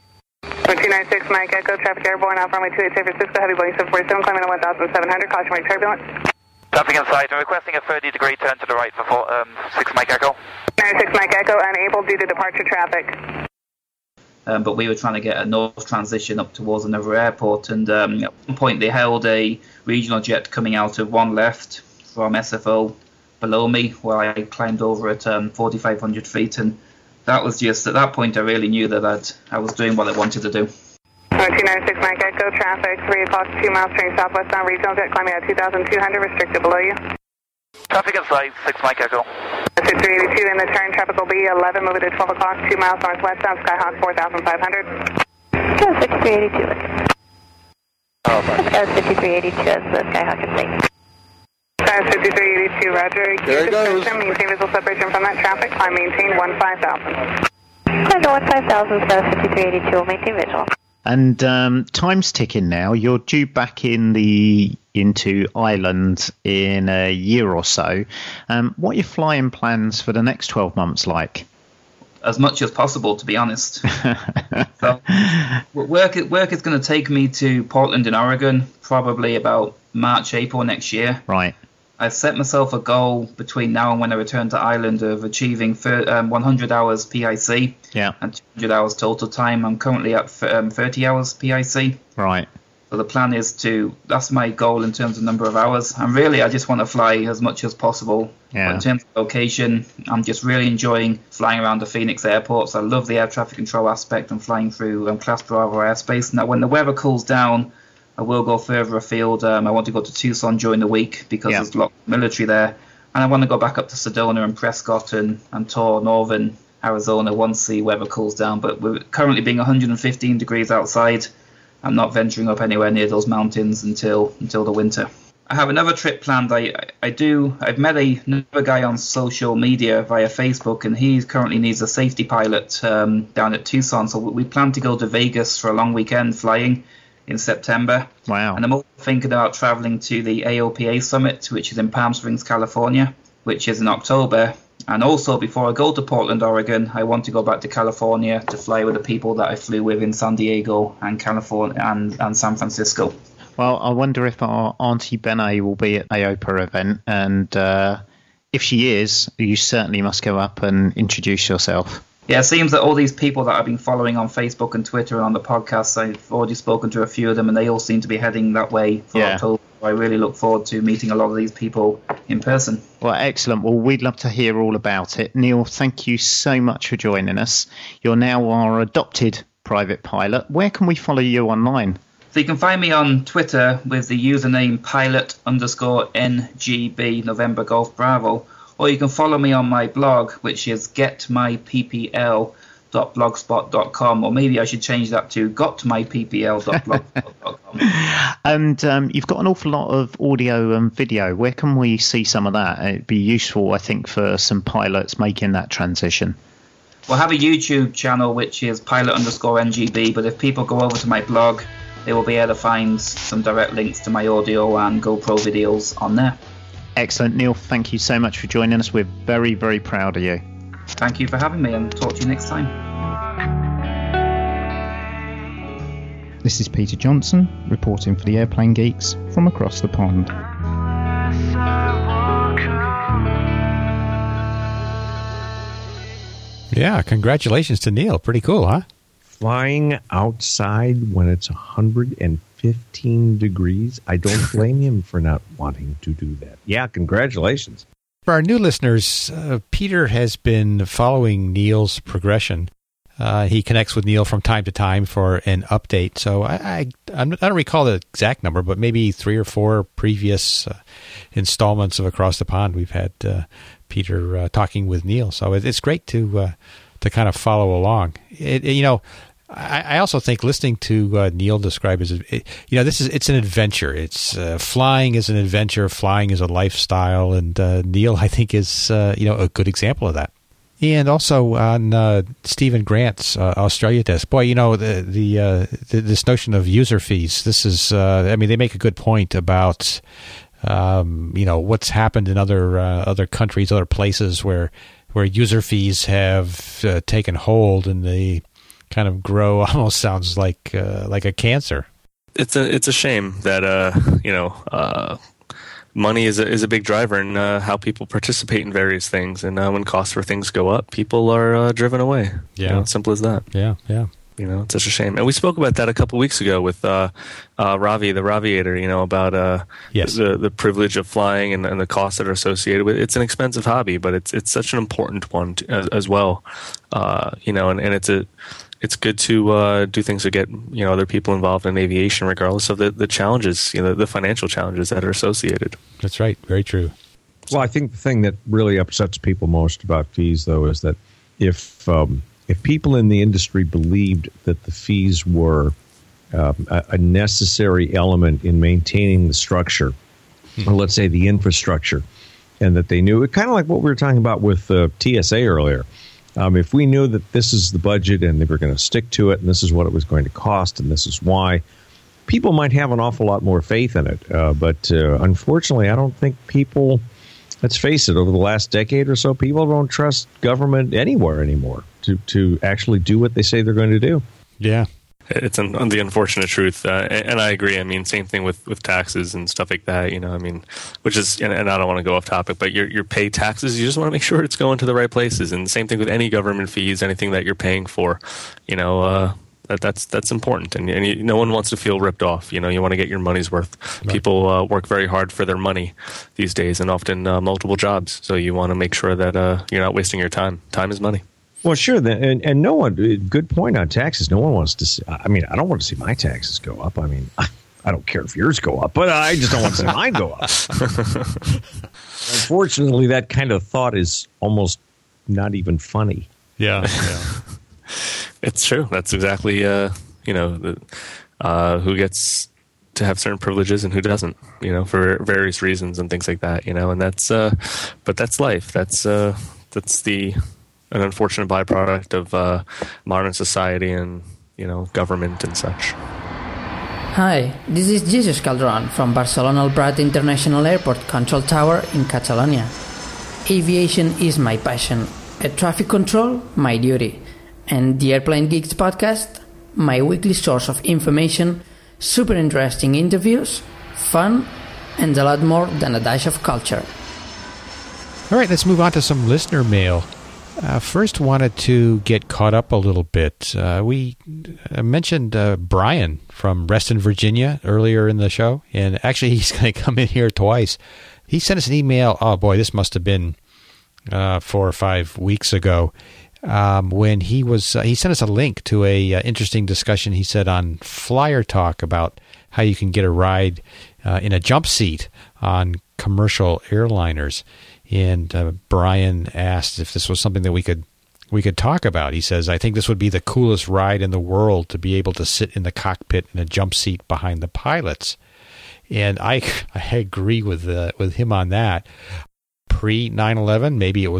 S18: 296 Mike Echo, traffic airborne, Alpha Romeo 28 San Francisco, heavy Boeing 747, climbing to 1,700, caution wake turbulence.
S15: Traffic inside, I'm requesting a 30-degree turn to the right for 6 Mike Echo.
S18: 96 Mike Echo, unable due to departure traffic.
S17: But we were trying to get a north transition up towards another airport, and at one point they held a regional jet coming out of one left from SFO below me, where I climbed over at 4,500 feet, and that was just, at that point I really knew that I was doing what I wanted to do.
S18: 296 Mike Echo, traffic 3 o'clock, 2 miles turning southwestbound regional jet climbing at 2,200, restricted below you.
S15: Traffic inside, 6 Mike Echo.
S18: 382 in the turn, traffic will be 11, moving to 12 o'clock, 2 miles northwestbound, Skyhawk 4,500.
S19: 6382. That's 5382 as the Skyhawk is late.
S18: 5382, roger.
S19: There it goes.
S18: Maintain visual separation from that traffic. Climb maintain 15,000.
S19: Climb to 15,000, so 5382 will maintain visual.
S6: And time's ticking now. You're due back into Ireland in a year or so. What are your flying plans for the next 12 months like?
S17: As much as possible, to be honest. So, work is going to take me to Portland in Oregon, probably about March, April next year.
S6: Right.
S17: I've set myself a goal between now and when I return to Ireland of achieving 100 hours PIC and 200 hours total time. I'm currently at 30 hours PIC.
S6: Right.
S17: So the plan is that's my goal in terms of number of hours. And really, I just want to fly as much as possible.
S6: Yeah.
S17: But in terms of location, I'm just really enjoying flying around the Phoenix airports. I love the air traffic control aspect and flying through Class Bravo airspace. Now, when the weather cools down, I will go further afield. I want to go to Tucson during the week because there's a lot of military there. And I want to go back up to Sedona and Prescott and tour northern Arizona once the weather cools down. But we're currently being 115 degrees outside. I'm not venturing up anywhere near those mountains until the winter. I have another trip planned. I've met another guy on social media via Facebook, and he currently needs a safety pilot down at Tucson. So we plan to go to Vegas for a long weekend flying in September.
S6: Wow.
S17: And I'm also thinking about traveling to the AOPA Summit, which is in Palm Springs, California, which is in October. And also, before I go to Portland, Oregon, I want to go back to California to fly with the people that I flew with in San Diego and California and San Francisco.
S6: Well, I wonder if our Auntie Benet will be at the AOPA event, and if she is, you certainly must go up and introduce yourself.
S17: Yeah, it seems that all these people that I've been following on Facebook and Twitter and on the podcast, I've already spoken to a few of them, and they all seem to be heading that way for October. I really look forward to meeting a lot of these people in person.
S6: Well, excellent. Well, we'd love to hear all about it. Neil, thank you so much for joining us. You're now our adopted private pilot. Where can we follow you online?
S17: So you can find me on Twitter with the username pilot_NGB November Golf Bravo, or you can follow me on my blog, which is getmyppl.blogspot.com, or maybe I should change that to gotmyppl.blogspot.com.
S6: And you've got an awful lot of audio and video. Where can we see some of that? It'd be useful, I think, for some pilots making that transition.
S17: We'll have a YouTube channel which is pilot_NGB, but if people go over to my blog, they will be able to find some direct links to my audio and GoPro videos on there.
S6: Excellent, Neil. Thank you so much for joining us. We're very, very proud of you.
S17: Thank you for having me, and talk to you next time.
S6: This is Peter Johnson, reporting for the Airplane Geeks from across the pond.
S1: Yeah, congratulations to Neil. Pretty cool, huh?
S2: Flying outside when it's 115 degrees. I don't blame him for not wanting to do that. Yeah, congratulations.
S1: For our new listeners, Peter has been following Neil's progression. He connects with Neil from time to time for an update. So I don't recall the exact number, but maybe 3 or 4 previous installments of Across the Pond we've had Peter talking with Neil. So it's great to kind of follow along. I also think listening to Neil describe it's an adventure. It's flying is an adventure. Flying is a lifestyle, and Neil, I think, is a good example of that. And also on Stephen Grant's Australia desk, boy, this notion of user fees. This is, they make a good point about what's happened in other countries, other places where user fees have taken hold, and they kind of grow. Almost sounds like a cancer.
S3: It's a shame that money is a big driver in how people participate in various things, and when costs for things go up, people are driven away.
S1: Yeah,
S3: simple as that.
S1: Yeah.
S3: It's such a shame. And we spoke about that a couple of weeks ago with Ravi, the Raviator, about the privilege of flying and the costs that are associated with it. It's an expensive hobby, but it's such an important one as well. And it's good to do things to get other people involved in aviation, regardless of the challenges, the financial challenges that are associated.
S1: That's right. Very true.
S2: Well, I think the thing that really upsets people most about fees, though, is that if people in the industry believed that the fees were a necessary element in maintaining the structure, or let's say the infrastructure, and that they knew it, kind of like what we were talking about with TSA earlier. If we knew that this is the budget and they were going to stick to it, and this is what it was going to cost, and this is why, people might have an awful lot more faith in it. But unfortunately, I don't think people, let's face it, over the last decade or so, people don't trust government anywhere anymore to actually do what they say they're going to do.
S1: Yeah.
S3: It's the unfortunate truth, and I agree. Same thing with taxes and stuff like that. Which is, and I don't want to go off topic, but your pay taxes, you just want to make sure it's going to the right places. And the same thing with any government fees, anything that you're paying for. That's important, and no one wants to feel ripped off. You want to get your money's worth. Right. People work very hard for their money these days, and often multiple jobs. So you want to make sure that you're not wasting your time. Time is money.
S2: Well, sure, and no one. Good point on taxes. No one wants to see. I don't want to see my taxes go up. I don't care if yours go up, but I just don't want to see mine go up. Unfortunately, that kind of thought is almost not even funny.
S1: Yeah.
S3: It's true. That's exactly who gets to have certain privileges and who doesn't. For various reasons and things like that. And that's but that's life. That's an unfortunate byproduct of modern society and government and such.
S20: Hi, this is Jesus Calderon from Barcelona El Prat International Airport Control Tower in Catalonia. Aviation is my passion, air traffic control my duty, and the Airplane Geeks podcast my weekly source of information, super interesting interviews, fun, and a lot more than a dash of culture.
S1: All right, let's move on to some listener mail. First, wanted to get caught up a little bit. We mentioned Brian from Reston, Virginia earlier in the show, and actually he's going to come in here twice. He sent us an email, oh boy, this must have been 4 or 5 weeks ago, when he sent us a link to a interesting discussion, he said, on Flyer Talk about how you can get a ride in a jump seat on commercial airliners. And Brian asked if this was something that we could talk about. He says, I think this would be the coolest ride in the world, to be able to sit in the cockpit in a jump seat behind the pilots. And I agree with him on that. Pre 9/11, maybe it was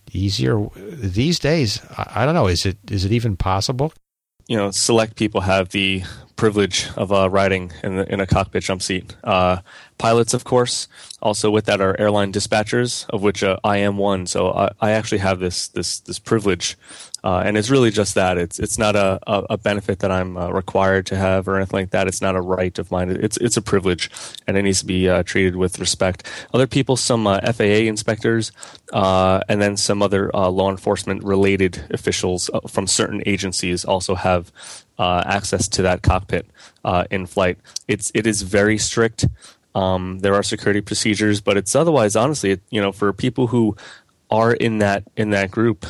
S1: easier these days? I don't know. Is it even possible?
S3: Select people have the privilege of riding in a cockpit jump seat. Pilots, of course. Also with that are airline dispatchers, of which I am one. So I actually have this privilege, and it's really just that. It's not a benefit that I'm required to have or anything like that. It's not a right of mine. It's a privilege, and it needs to be treated with respect. Other people, some FAA inspectors, and then some other law enforcement related officials from certain agencies also have access to that cockpit in flight. It is very strict. There are security procedures, but it's otherwise, honestly, for people who are in that group,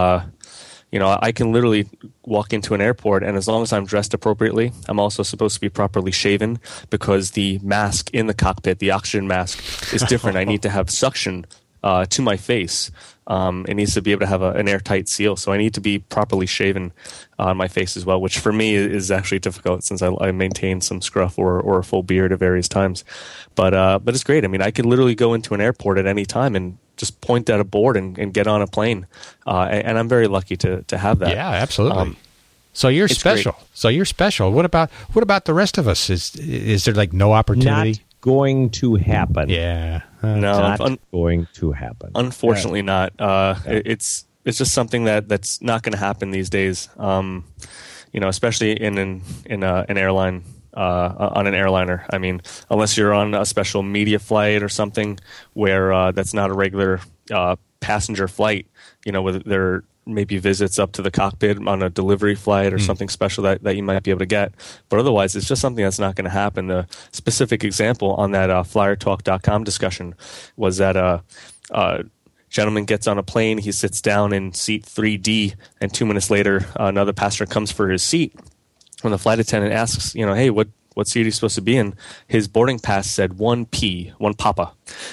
S3: I can literally walk into an airport, and as long as I'm dressed appropriately, I'm also supposed to be properly shaven, because the mask in the cockpit, the oxygen mask, is different. I need to have suction to my face. It needs to be able to have an airtight seal, so I need to be properly shaven on my face as well, which for me is actually difficult since I maintain some scruff or a full beard at various times. But it's great. I mean, I could literally go into an airport at any time and just point at a board and get on a plane, and I'm very lucky to have that.
S1: Yeah, absolutely. So you're special.
S3: Great.
S1: So you're special. What about the rest of us? Is there like no opportunity?
S2: Not going to happen.
S1: Yeah.
S3: No,
S2: not going to happen.
S3: Unfortunately, not. It's just something that's not going to happen these days. Especially in an airline, on an airliner. I mean, unless you're on a special media flight or something where that's not a regular passenger flight. Where there may be visits up to the cockpit on a delivery flight or something special that you might be able to get. But otherwise, it's just something that's not going to happen. The specific example on that FlyerTalk.com discussion was that a gentleman gets on a plane, he sits down in seat 3D, and 2 minutes later, another passenger comes for his seat. When the flight attendant asks, hey, what seat are you supposed to be in? His boarding pass said 1P, 1 Papa.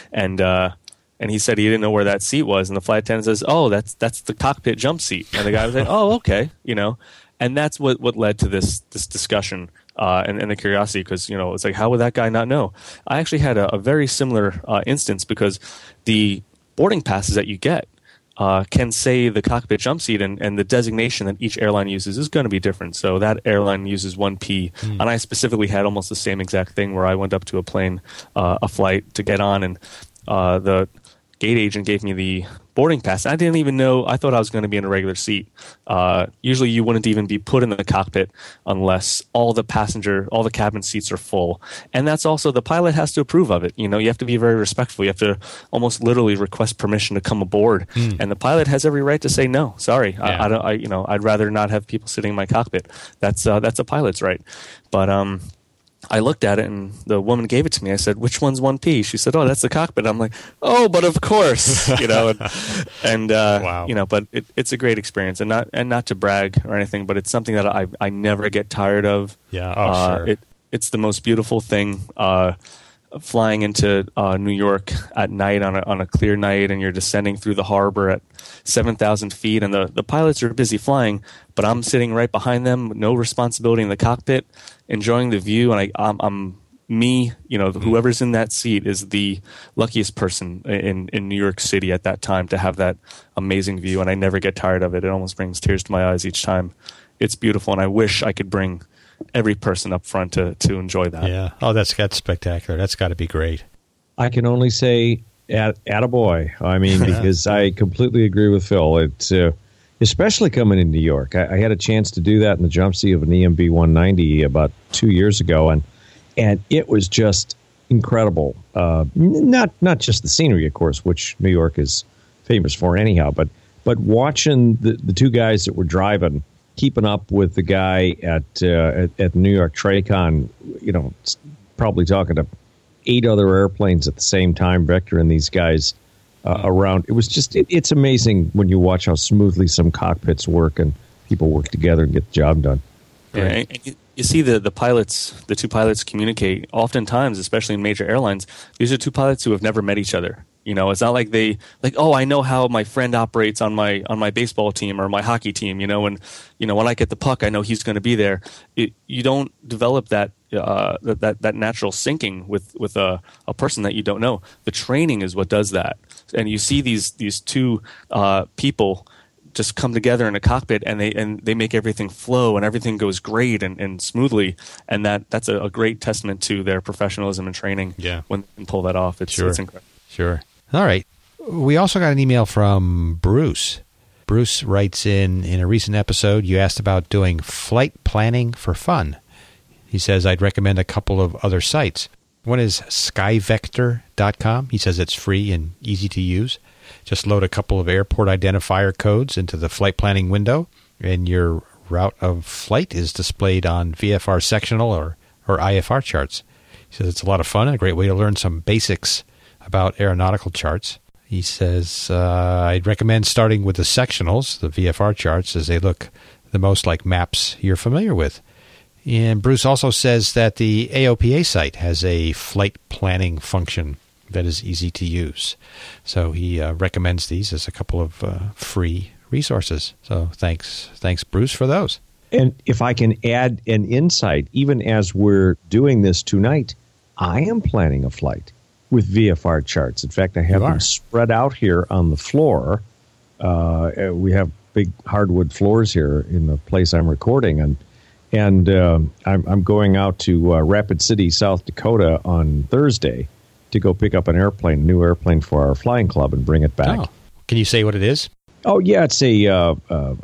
S3: And he said he didn't know where that seat was, and the flight attendant says, "Oh, that's the cockpit jump seat." And the guy was like, "Oh, okay," and that's what led to this discussion and the curiosity, because it's like, how would that guy not know? I actually had a very similar instance, because the boarding passes that you get can say the cockpit jump seat, and the designation that each airline uses is going to be different. So that airline uses 1P, and I specifically had almost the same exact thing where I went up to a plane, a flight to get on, and the gate agent gave me the boarding pass. I didn't even know. I thought I was going to be in a regular seat. Usually you wouldn't even be put in the cockpit unless all the cabin seats are full. And that's also, the pilot has to approve of it. You have to be very respectful. You have to almost literally request permission to come aboard. And the pilot has every right to say, no, sorry. Yeah. I'd rather not have people sitting in my cockpit. That's a pilot's right. But, I looked at it, and the woman gave it to me. I said, "Which one's 1P?" She said, "Oh, that's the cockpit." I'm like, "Oh, but of course," wow. But it's a great experience, and not to brag or anything, but it's something that I never get tired of.
S1: Yeah, sure.
S3: It's the most beautiful thing. Flying into New York at night on a clear night, and you're descending through the harbor at 7,000 feet, and the pilots are busy flying, but I'm sitting right behind them, no responsibility in the cockpit, enjoying the view, and I'm me, whoever's in that seat is the luckiest person in New York City at that time to have that amazing view, and I never get tired of it. It almost brings tears to my eyes each time. It's beautiful, and I wish I could bring every person up front to enjoy that.
S1: Yeah. Oh, that's spectacular. That's got to be great.
S2: I can only say attaboy. I mean, because I completely agree with Phil. It's especially coming in New York. I had a chance to do that in the jump seat of an EMB 190 about 2 years ago, and it was just incredible. Not just the scenery, of course, which New York is famous for anyhow, but watching the two guys that were driving, keeping up with the guy at New York TRACON, probably talking to 8 other airplanes at the same time, vectoring these guys around. It was just, it's amazing when you watch how smoothly some cockpits work and people work together and get the job done.
S3: Yeah, and you see the two pilots communicate. Oftentimes, especially in major airlines, these are two pilots who have never met each other. You know, it's not like they like, oh, I know how my friend operates on my baseball team or my hockey team. You know, and when I get the puck, I know he's going to be there. You don't develop that natural syncing with a person that you don't know. The training is what does that, and you see these two people just come together in a cockpit, and they make everything flow, and everything goes great and smoothly, and that's a great testament to their professionalism and training.
S1: Yeah,
S3: when they can pull that off, it's incredible.
S1: Sure. All right. We also got an email from Bruce. Bruce writes in a recent episode, you asked about doing flight planning for fun. He says, I'd recommend a couple of other sites. One is skyvector.com. He says it's free and easy to use. Just load a couple of airport identifier codes into the flight planning window, and your route of flight is displayed on VFR sectional or IFR charts. He says it's a lot of fun and a great way to learn some basics about aeronautical charts. He says, I'd recommend starting with the sectionals, the VFR charts, as they look the most like maps you're familiar with. And Bruce also says that the AOPA site has a flight planning function that is easy to use. So he recommends these as a couple of free resources. So thanks, Bruce, for those.
S2: And if I can add an insight, even as we're doing this tonight, I am planning a flight with VFR charts. In fact, I have them spread out here on the floor. We have big hardwood floors here in the place I'm recording, and I'm going out to Rapid City, South Dakota on Thursday to go pick up a new airplane for our flying club and bring it back.
S1: Oh. Can you say what it is?
S2: Oh, yeah, it's a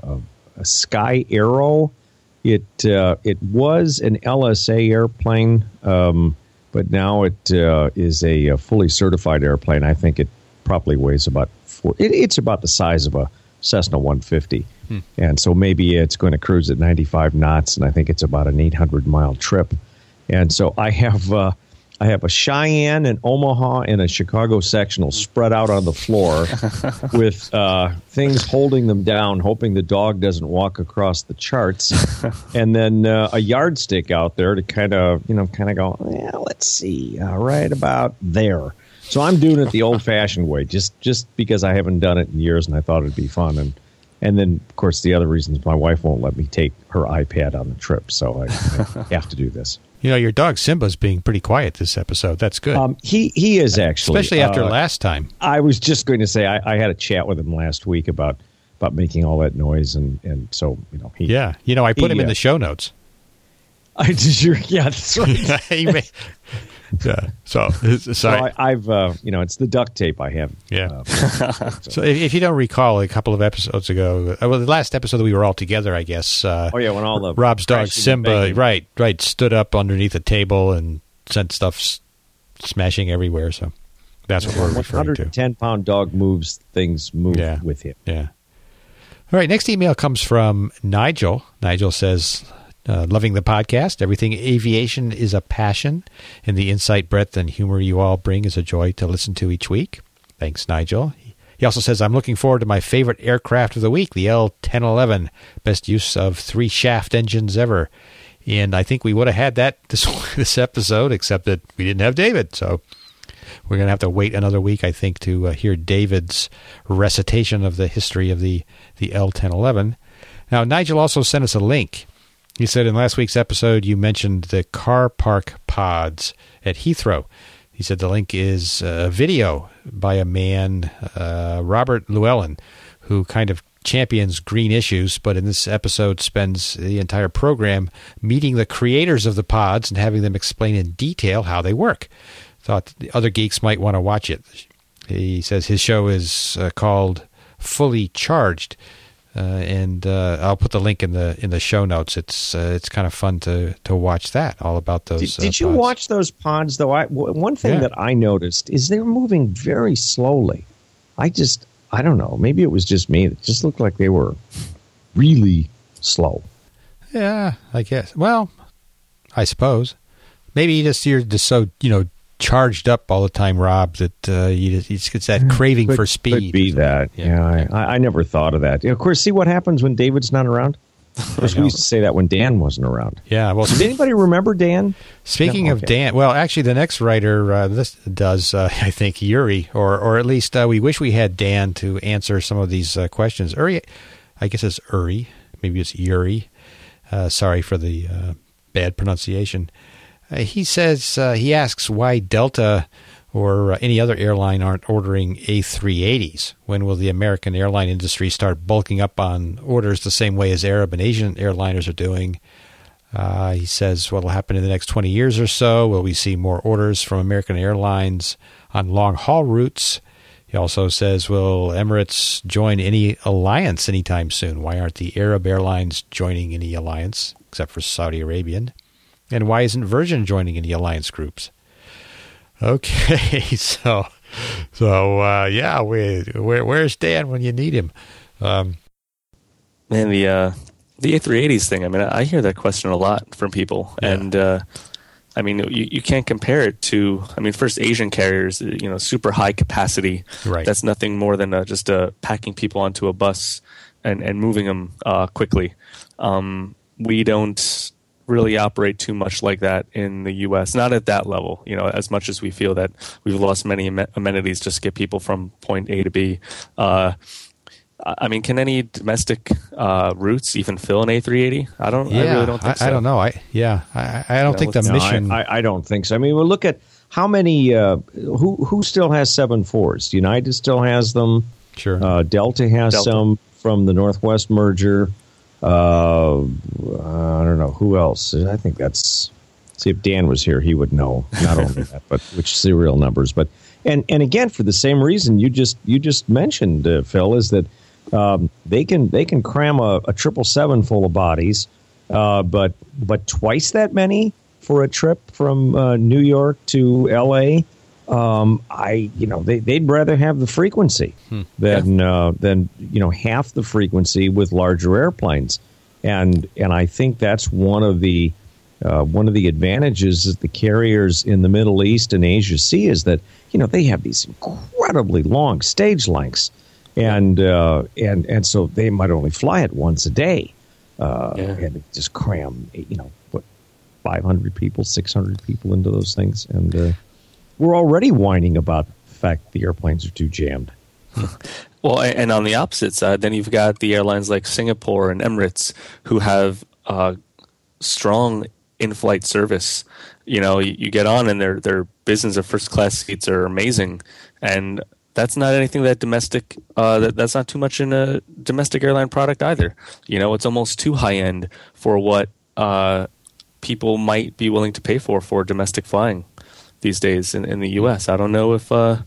S2: Sky Arrow. It was an LSA airplane, but now it is a fully certified airplane. I think it probably weighs about it's about the size of a Cessna 150. And so maybe it's going to cruise at 95 knots, and I think it's about an 800-mile trip. And so I have a Cheyenne, an Omaha, and a Chicago sectional spread out on the floor with things holding them down, hoping the dog doesn't walk across the charts, and then a yardstick out there to kind of go, let's see, right about there. So I'm doing it the old-fashioned way, just because I haven't done it in years, and I thought it'd be fun. And then, of course, the other reasons my wife won't let me take her iPad on the trip, so I have to do this.
S1: You know, your dog Simba's being pretty quiet this episode. That's good.
S2: He is actually,
S1: especially after last time.
S2: I was just going to say I had a chat with him last week about making all that noise, and so
S1: I put him in the show notes.
S2: That's right.
S1: So
S2: I've it's the duct tape I have.
S1: Yeah. So if you don't recall, a couple of episodes ago, the last episode that we were all together, I guess.
S2: When all the
S1: Rob's dog Simba, right, stood up underneath a table and sent stuff smashing everywhere. So that's what we're referring to.
S2: 110-pound dog moves, things move with him.
S1: Yeah. All right. Next email comes from Nigel. Nigel says, loving the podcast. Everything aviation is a passion, and the insight, breadth, and humor you all bring is a joy to listen to each week. Thanks, Nigel. He also says, I'm looking forward to my favorite aircraft of the week, the L-1011. Best use of 3 shaft engines ever. And I think we would have had that this episode, except that we didn't have David. So we're going to have to wait another week, I think, to hear David's recitation of the history of the L-1011. Now, Nigel also sent us a link. He said in last week's episode, you mentioned the car park pods at Heathrow. He said the link is a video by a man, Robert Llewellyn, who kind of champions green issues, but in this episode spends the entire program meeting the creators of the pods and having them explain in detail how they work. Thought the other geeks might want to watch it. He says his show is called Fully Charged. And I'll put the link in the show notes. It's kind of fun to watch that, all about those.
S2: Did you watch those pods though? One thing that I noticed is they're moving very slowly. I don't know. Maybe it was just me. It just looked like they were really slow.
S1: Yeah, I guess. Well, I suppose maybe you're just so charged up all the time, Rob, that you just get that craving for speed.
S2: Could be that. Yeah, I never thought of that. Of course, see what happens when David's not around? Because we used to say that when Dan wasn't around.
S1: Yeah. Well,
S2: does anybody remember Dan?
S1: Speaking of Dan, well, actually, the next writer this does, I think, Yuri, or at least we wish we had Dan to answer some of these questions. Uri, I guess it's Uri. Maybe it's Yuri. Sorry for the bad pronunciation. He says, he asks why Delta or any other airline aren't ordering A380s. When will the American airline industry start bulking up on orders the same way as Arab and Asian airliners are doing? He says, what will happen in the next 20 years or so? Will we see more orders from American Airlines on long-haul routes? He also says, will Emirates join any alliance anytime soon? Why aren't the Arab airlines joining any alliance, except for Saudi Arabian? And why isn't Virgin joining any alliance groups? Okay, so yeah, where's Dan when you need him?
S3: Man, the A380s thing. I mean, I hear that question a lot from people, and I mean, you can't compare it to. I mean, first Asian carriers, super high capacity.
S1: Right.
S3: That's nothing more than just packing people onto a bus and moving them quickly. We don't really operate too much like that in the U.S. Not at that level, as much as we feel that we've lost many amenities just to get people from point A to B. I mean, can any domestic routes even fill an A380? I really don't think so.
S1: I don't know. I don't think the mission.
S2: I don't think so. I mean, we'll look at how many. Who still has 74s? United still has them.
S1: Sure.
S2: Delta has some from the Northwest merger. I don't know who else. I think that's. See, if Dan was here, he would know not only that, but which serial numbers. But and again, for the same reason you just mentioned, Phil, is that they can cram a 777 full of bodies, but twice that many for a trip from New York to L.A. They'd rather have the frequency than half the frequency with larger airplanes, and I think that's one of the advantages that the carriers in the Middle East and Asia see is that they have these incredibly long stage lengths, and so they might only fly it once a day, and just cram 500 people, 600 people into those things, and we're already whining about the fact the airplanes are too jammed.
S3: Well, and on the opposite side, then you've got the airlines like Singapore and Emirates who have strong in-flight service. You get on and their business or first-class seats are amazing, and that's not anything that domestic. That's not too much in a domestic airline product either. It's almost too high-end for what people might be willing to pay for domestic flying these days in the U.S. I don't know if, I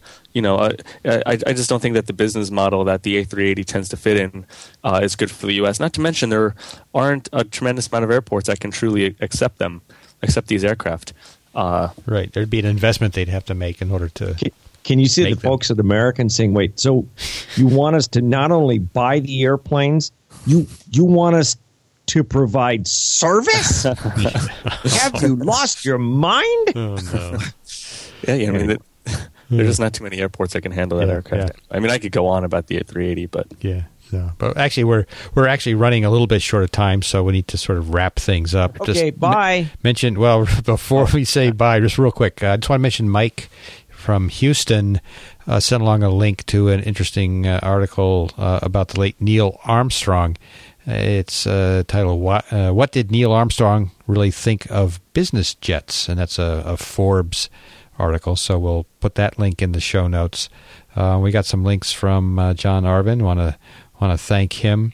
S3: just don't think that the business model that the A380 tends to fit in is good for the U.S. Not to mention there aren't a tremendous amount of airports that can truly accept these aircraft.
S1: Right. There'd be an investment they'd have to make in order to...
S2: Can you see the folks at American saying, wait, so you want us to not only buy the airplanes, you want us to provide service? Have you lost your mind?
S1: Oh, no.
S3: Yeah, I mean, there's just not too many airports that can handle that aircraft. Yeah. I mean, I could go on about the A380, but...
S1: Yeah. No. But actually, we're actually running a little bit short of time, so we need to sort of wrap things up.
S2: Okay, bye.
S1: Before we say bye, just real quick, I just want to mention Mike from Houston sent along a link to an interesting article about the late Neil Armstrong. It's titled "What Did Neil Armstrong Really Think of Business Jets?" And that's a Forbes article. So we'll put that link in the show notes. We got some links from John Arvin. Want to thank him.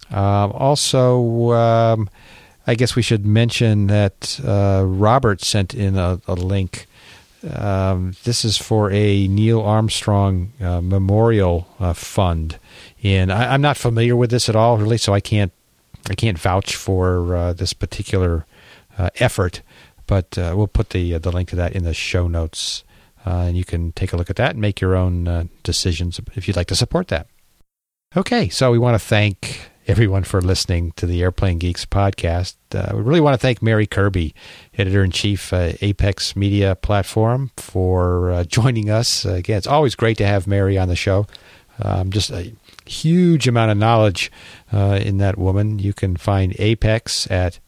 S1: Also, I guess we should mention that Robert sent in a link. This is for a Neil Armstrong memorial fund. And I'm not familiar with this at all, really, so I can't vouch for this particular effort. But we'll put the link to that in the show notes, and you can take a look at that and make your own decisions if you'd like to support that. Okay, so we want to thank everyone for listening to the Airplane Geeks podcast. We really want to thank Mary Kirby, Editor-in-Chief, Apex Media Platform, for joining us. Again, it's always great to have Mary on the show. Just a huge amount of knowledge in that woman. You can find Apex at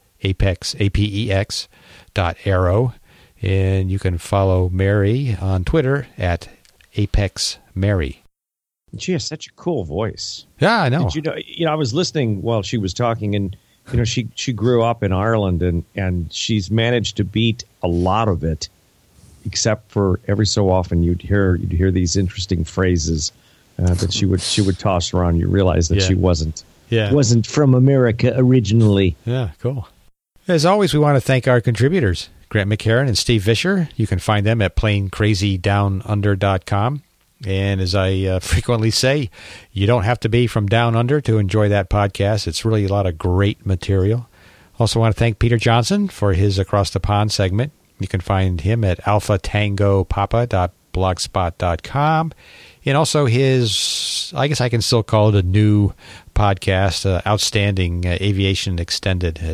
S1: apex.arrow, and you can follow Mary on Twitter at ApexMary.
S2: She has such a cool voice.
S1: Yeah, I know.
S2: Did I was listening while she was talking, and she grew up in Ireland, and she's managed to beat a lot of it, except for every so often you'd hear these interesting phrases that she would toss around. You realize that she wasn't from America originally.
S1: Yeah, cool. As always, we want to thank our contributors, Grant McHerron and Steve Vischer. You can find them at planecrazydownunder.com. And as I frequently say, you don't have to be from down under to enjoy that podcast. It's really a lot of great material. Also want to thank Peter Johnson for his Across the Pond segment. You can find him at alphatangopapa.blogspot.com. And also his, I guess I can still call it a new podcast, Outstanding Aviation Extended at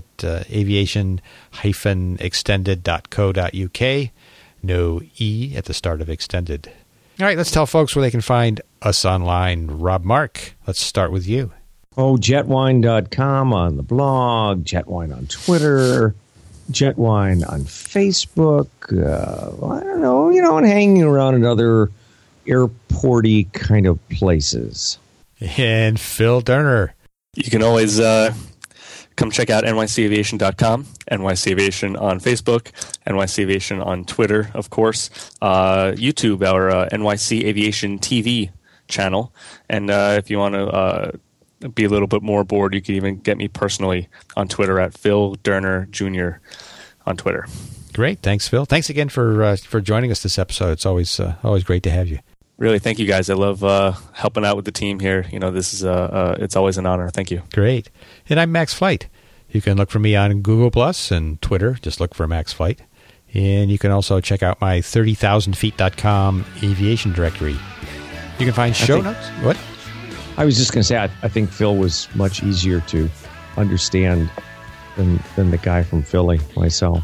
S1: aviation-extended.co.uk. No E at the start of extended. All right, let's tell folks where they can find us online. Rob Mark, let's start with you.
S2: Oh, jetwine.com on the blog, Jetwine on Twitter, Jetwine on Facebook. I don't know, and hanging around in other airporty kind of places.
S1: And Phil Durner.
S3: You can always come check out nycaviation.com, NYC Aviation on Facebook, NYC Aviation on Twitter, of course, YouTube, our NYC Aviation TV channel. And if you want to be a little bit more bored, you can even get me personally on Twitter at Phil Durner Jr. on Twitter.
S1: Great. Thanks, Phil. Thanks again for joining us this episode. It's always great to have you.
S3: Really, thank you guys. I love helping out with the team here. This is it's always an honor. Thank you.
S1: Great. And I'm Max Flight. You can look for me on Google Plus and Twitter. Just look for Max Flight. And you can also check out my 30,000feet.com aviation directory. You can find show notes. What?
S2: I was just going to say, I think Phil was much easier to understand than the guy from Philly, myself.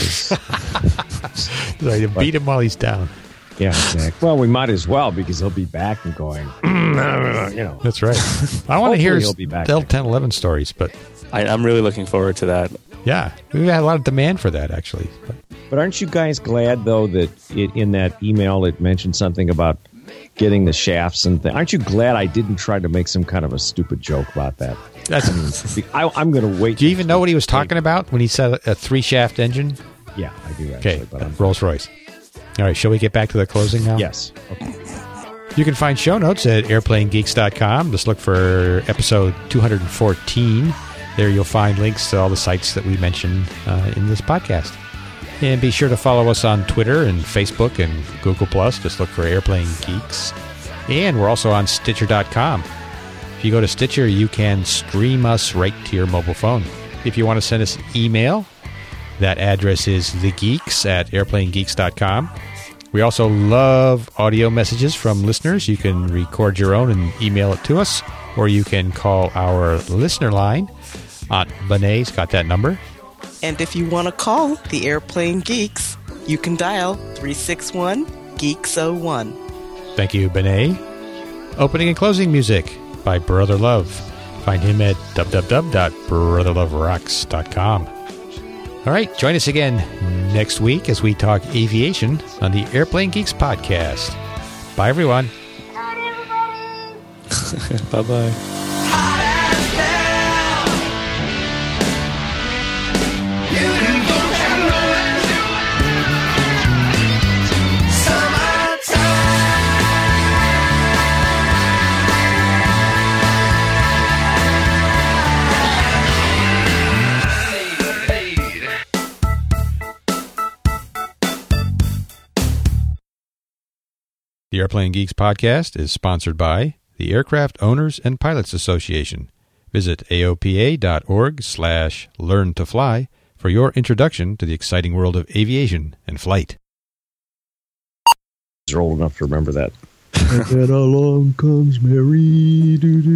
S1: So you beat him while he's down.
S2: Yeah, exactly. Well, we might as well, because he'll be back and going,
S1: That's right. I want to hear his Delta 1011 stories, but
S3: I'm really looking forward to that.
S1: Yeah, we've had a lot of demand for that, actually.
S2: But aren't you guys glad, though, that in that email it mentioned something about getting the shafts and things? Aren't you glad I didn't try to make some kind of a stupid joke about that? I'm going to wait.
S1: Do you even know what he was talking about when he said a 3-shaft engine?
S2: Yeah, I do, actually.
S1: Okay, Rolls-Royce. All right, shall we get back to the closing now?
S2: Yes. Okay.
S1: You can find show notes at airplanegeeks.com. Just look for episode 214. There you'll find links to all the sites that we mentioned in this podcast. And be sure to follow us on Twitter and Facebook and Google+. Just look for Airplane Geeks. And we're also on Stitcher.com. If you go to Stitcher, you can stream us right to your mobile phone. If you want to send us an email, that address is thegeeks@airplanegeeks.com. We also love audio messages from listeners. You can record your own and email it to us, or you can call our listener line. Aunt Benet's got that number.
S21: And if you want to call the Airplane Geeks, you can dial 361-GEEKS01.
S1: Thank you, Benet. Opening and closing music by Brother Love. Find him at www.brotherloverocks.com. All right, join us again next week as we talk aviation on the Airplane Geeks podcast. Bye, everyone.
S3: Bye-bye.
S1: The Airplane Geeks podcast is sponsored by the Aircraft Owners and Pilots Association. Visit aopa.org/learn-to-fly for your introduction to the exciting world of aviation and flight.
S2: You're old enough to remember that.
S22: And then along comes Mary.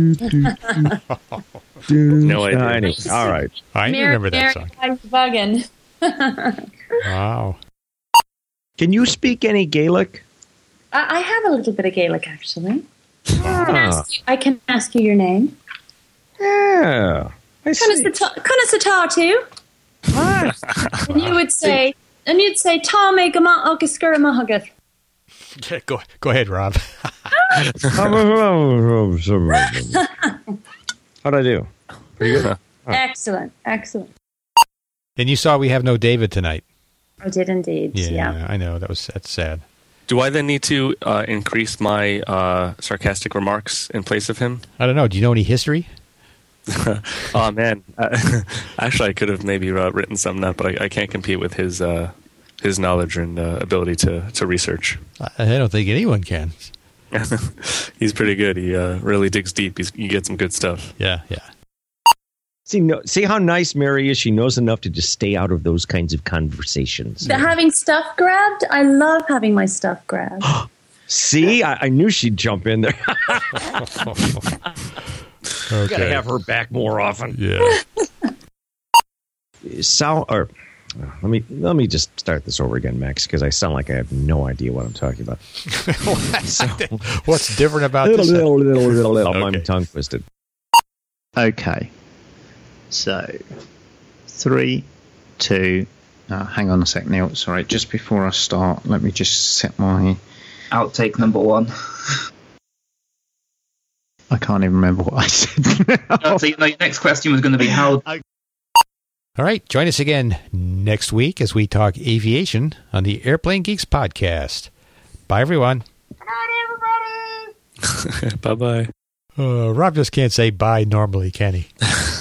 S3: No idea.
S2: Anyway, all right.
S1: I remember that song.
S4: I'm bugging.
S1: Wow.
S2: Can you speak any Gaelic?
S4: I have a little bit of Gaelic, actually. I can ask you your name.
S2: Yeah.
S4: Kunasatatu. And you would say, Tame Gama Auguscura Mahagath.
S1: Go ahead, Rob.
S2: How'd I do? Pretty good.
S4: Excellent.
S1: And you saw we have no David tonight.
S4: I did indeed. Yeah.
S1: I know. That's sad.
S3: Do I then need to increase my sarcastic remarks in place of him?
S1: I don't know. Do you know any history?
S3: Oh, man. Actually, I could have maybe written something up, but I can't compete with his knowledge and ability to research.
S1: I don't think anyone can.
S3: He's pretty good. He really digs deep. You get some good stuff.
S1: Yeah.
S2: See how nice Mary is? She knows enough to just stay out of those kinds of conversations.
S4: But having stuff grabbed, I love having my stuff grabbed.
S2: See? I knew she'd jump in there.
S1: Okay.
S2: Gotta have her back more often.
S1: Yeah.
S2: Let me just start this over again, Max, because I sound like I have no idea what I'm talking about.
S1: What's different about this?
S2: I'm tongue twisted.
S6: Okay. So, 3, 2. Hang on a sec, Neil. Sorry, just before I start, let me just set my
S17: outtake number 1.
S6: I can't even remember what I said.
S17: So, your next question was going to be how.
S1: All right, join us again next week as we talk aviation on the Airplane Geeks podcast. Bye, everyone.
S9: Good night, everybody.
S3: Bye-bye.
S1: Rob just can't say bye normally, can he?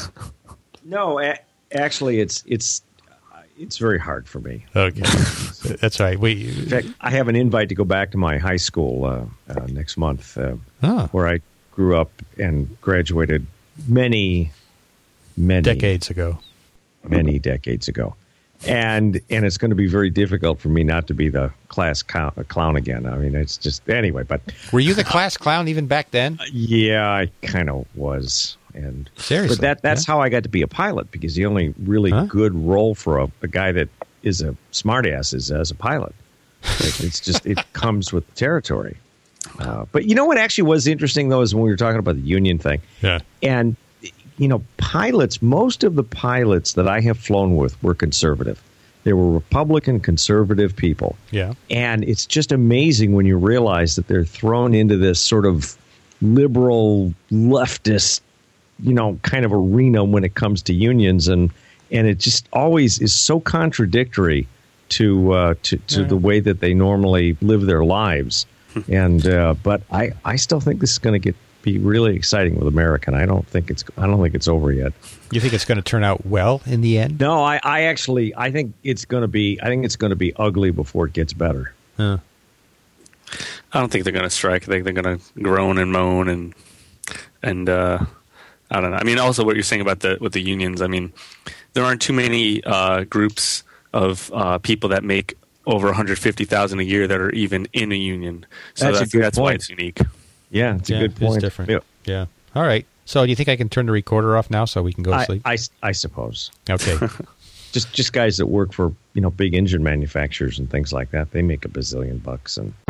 S2: No, actually, it's very hard for me.
S1: Okay, that's right.
S2: In fact, I have an invite to go back to my high school next month, where I grew up and graduated many
S1: decades ago.
S2: Many decades ago. And it's going to be very difficult for me not to be the class clown again. I mean, it's just... Anyway, but...
S1: Were you the class clown even back then?
S2: Yeah, I kind of was. And
S1: seriously?
S2: But that's how I got to be a pilot, because the only really good role for a guy that is a smartass is as a pilot. It's just... It comes with the territory. But you know what actually was interesting, though, is when we were talking about the union thing.
S1: Yeah.
S2: And... pilots, most of the pilots that I have flown with were conservative. They were Republican conservative people.
S1: Yeah.
S2: And it's just amazing when you realize that they're thrown into this sort of liberal, leftist, kind of arena when it comes to unions. And it just always is so contradictory to the way that they normally live their lives. But I still think this is going to be really exciting with American. I don't think it's over yet.
S1: You think it's going to turn out well in the end?
S2: No, I think it's going to be ugly before it gets better.
S3: I don't think they're going to strike. I think they're going to groan and moan and I don't know. I mean, also what you're saying about with the unions. I mean, there aren't too many groups of people that make over $150,000 a year that are even in a union. So that's why it's unique.
S2: Yeah, it's a good point.
S1: It's different. Yeah. All right. So do you think I can turn the recorder off now so we can go to sleep?
S2: I suppose.
S1: Okay.
S2: just guys that work for big engine manufacturers and things like that. They make $1 bazillion, and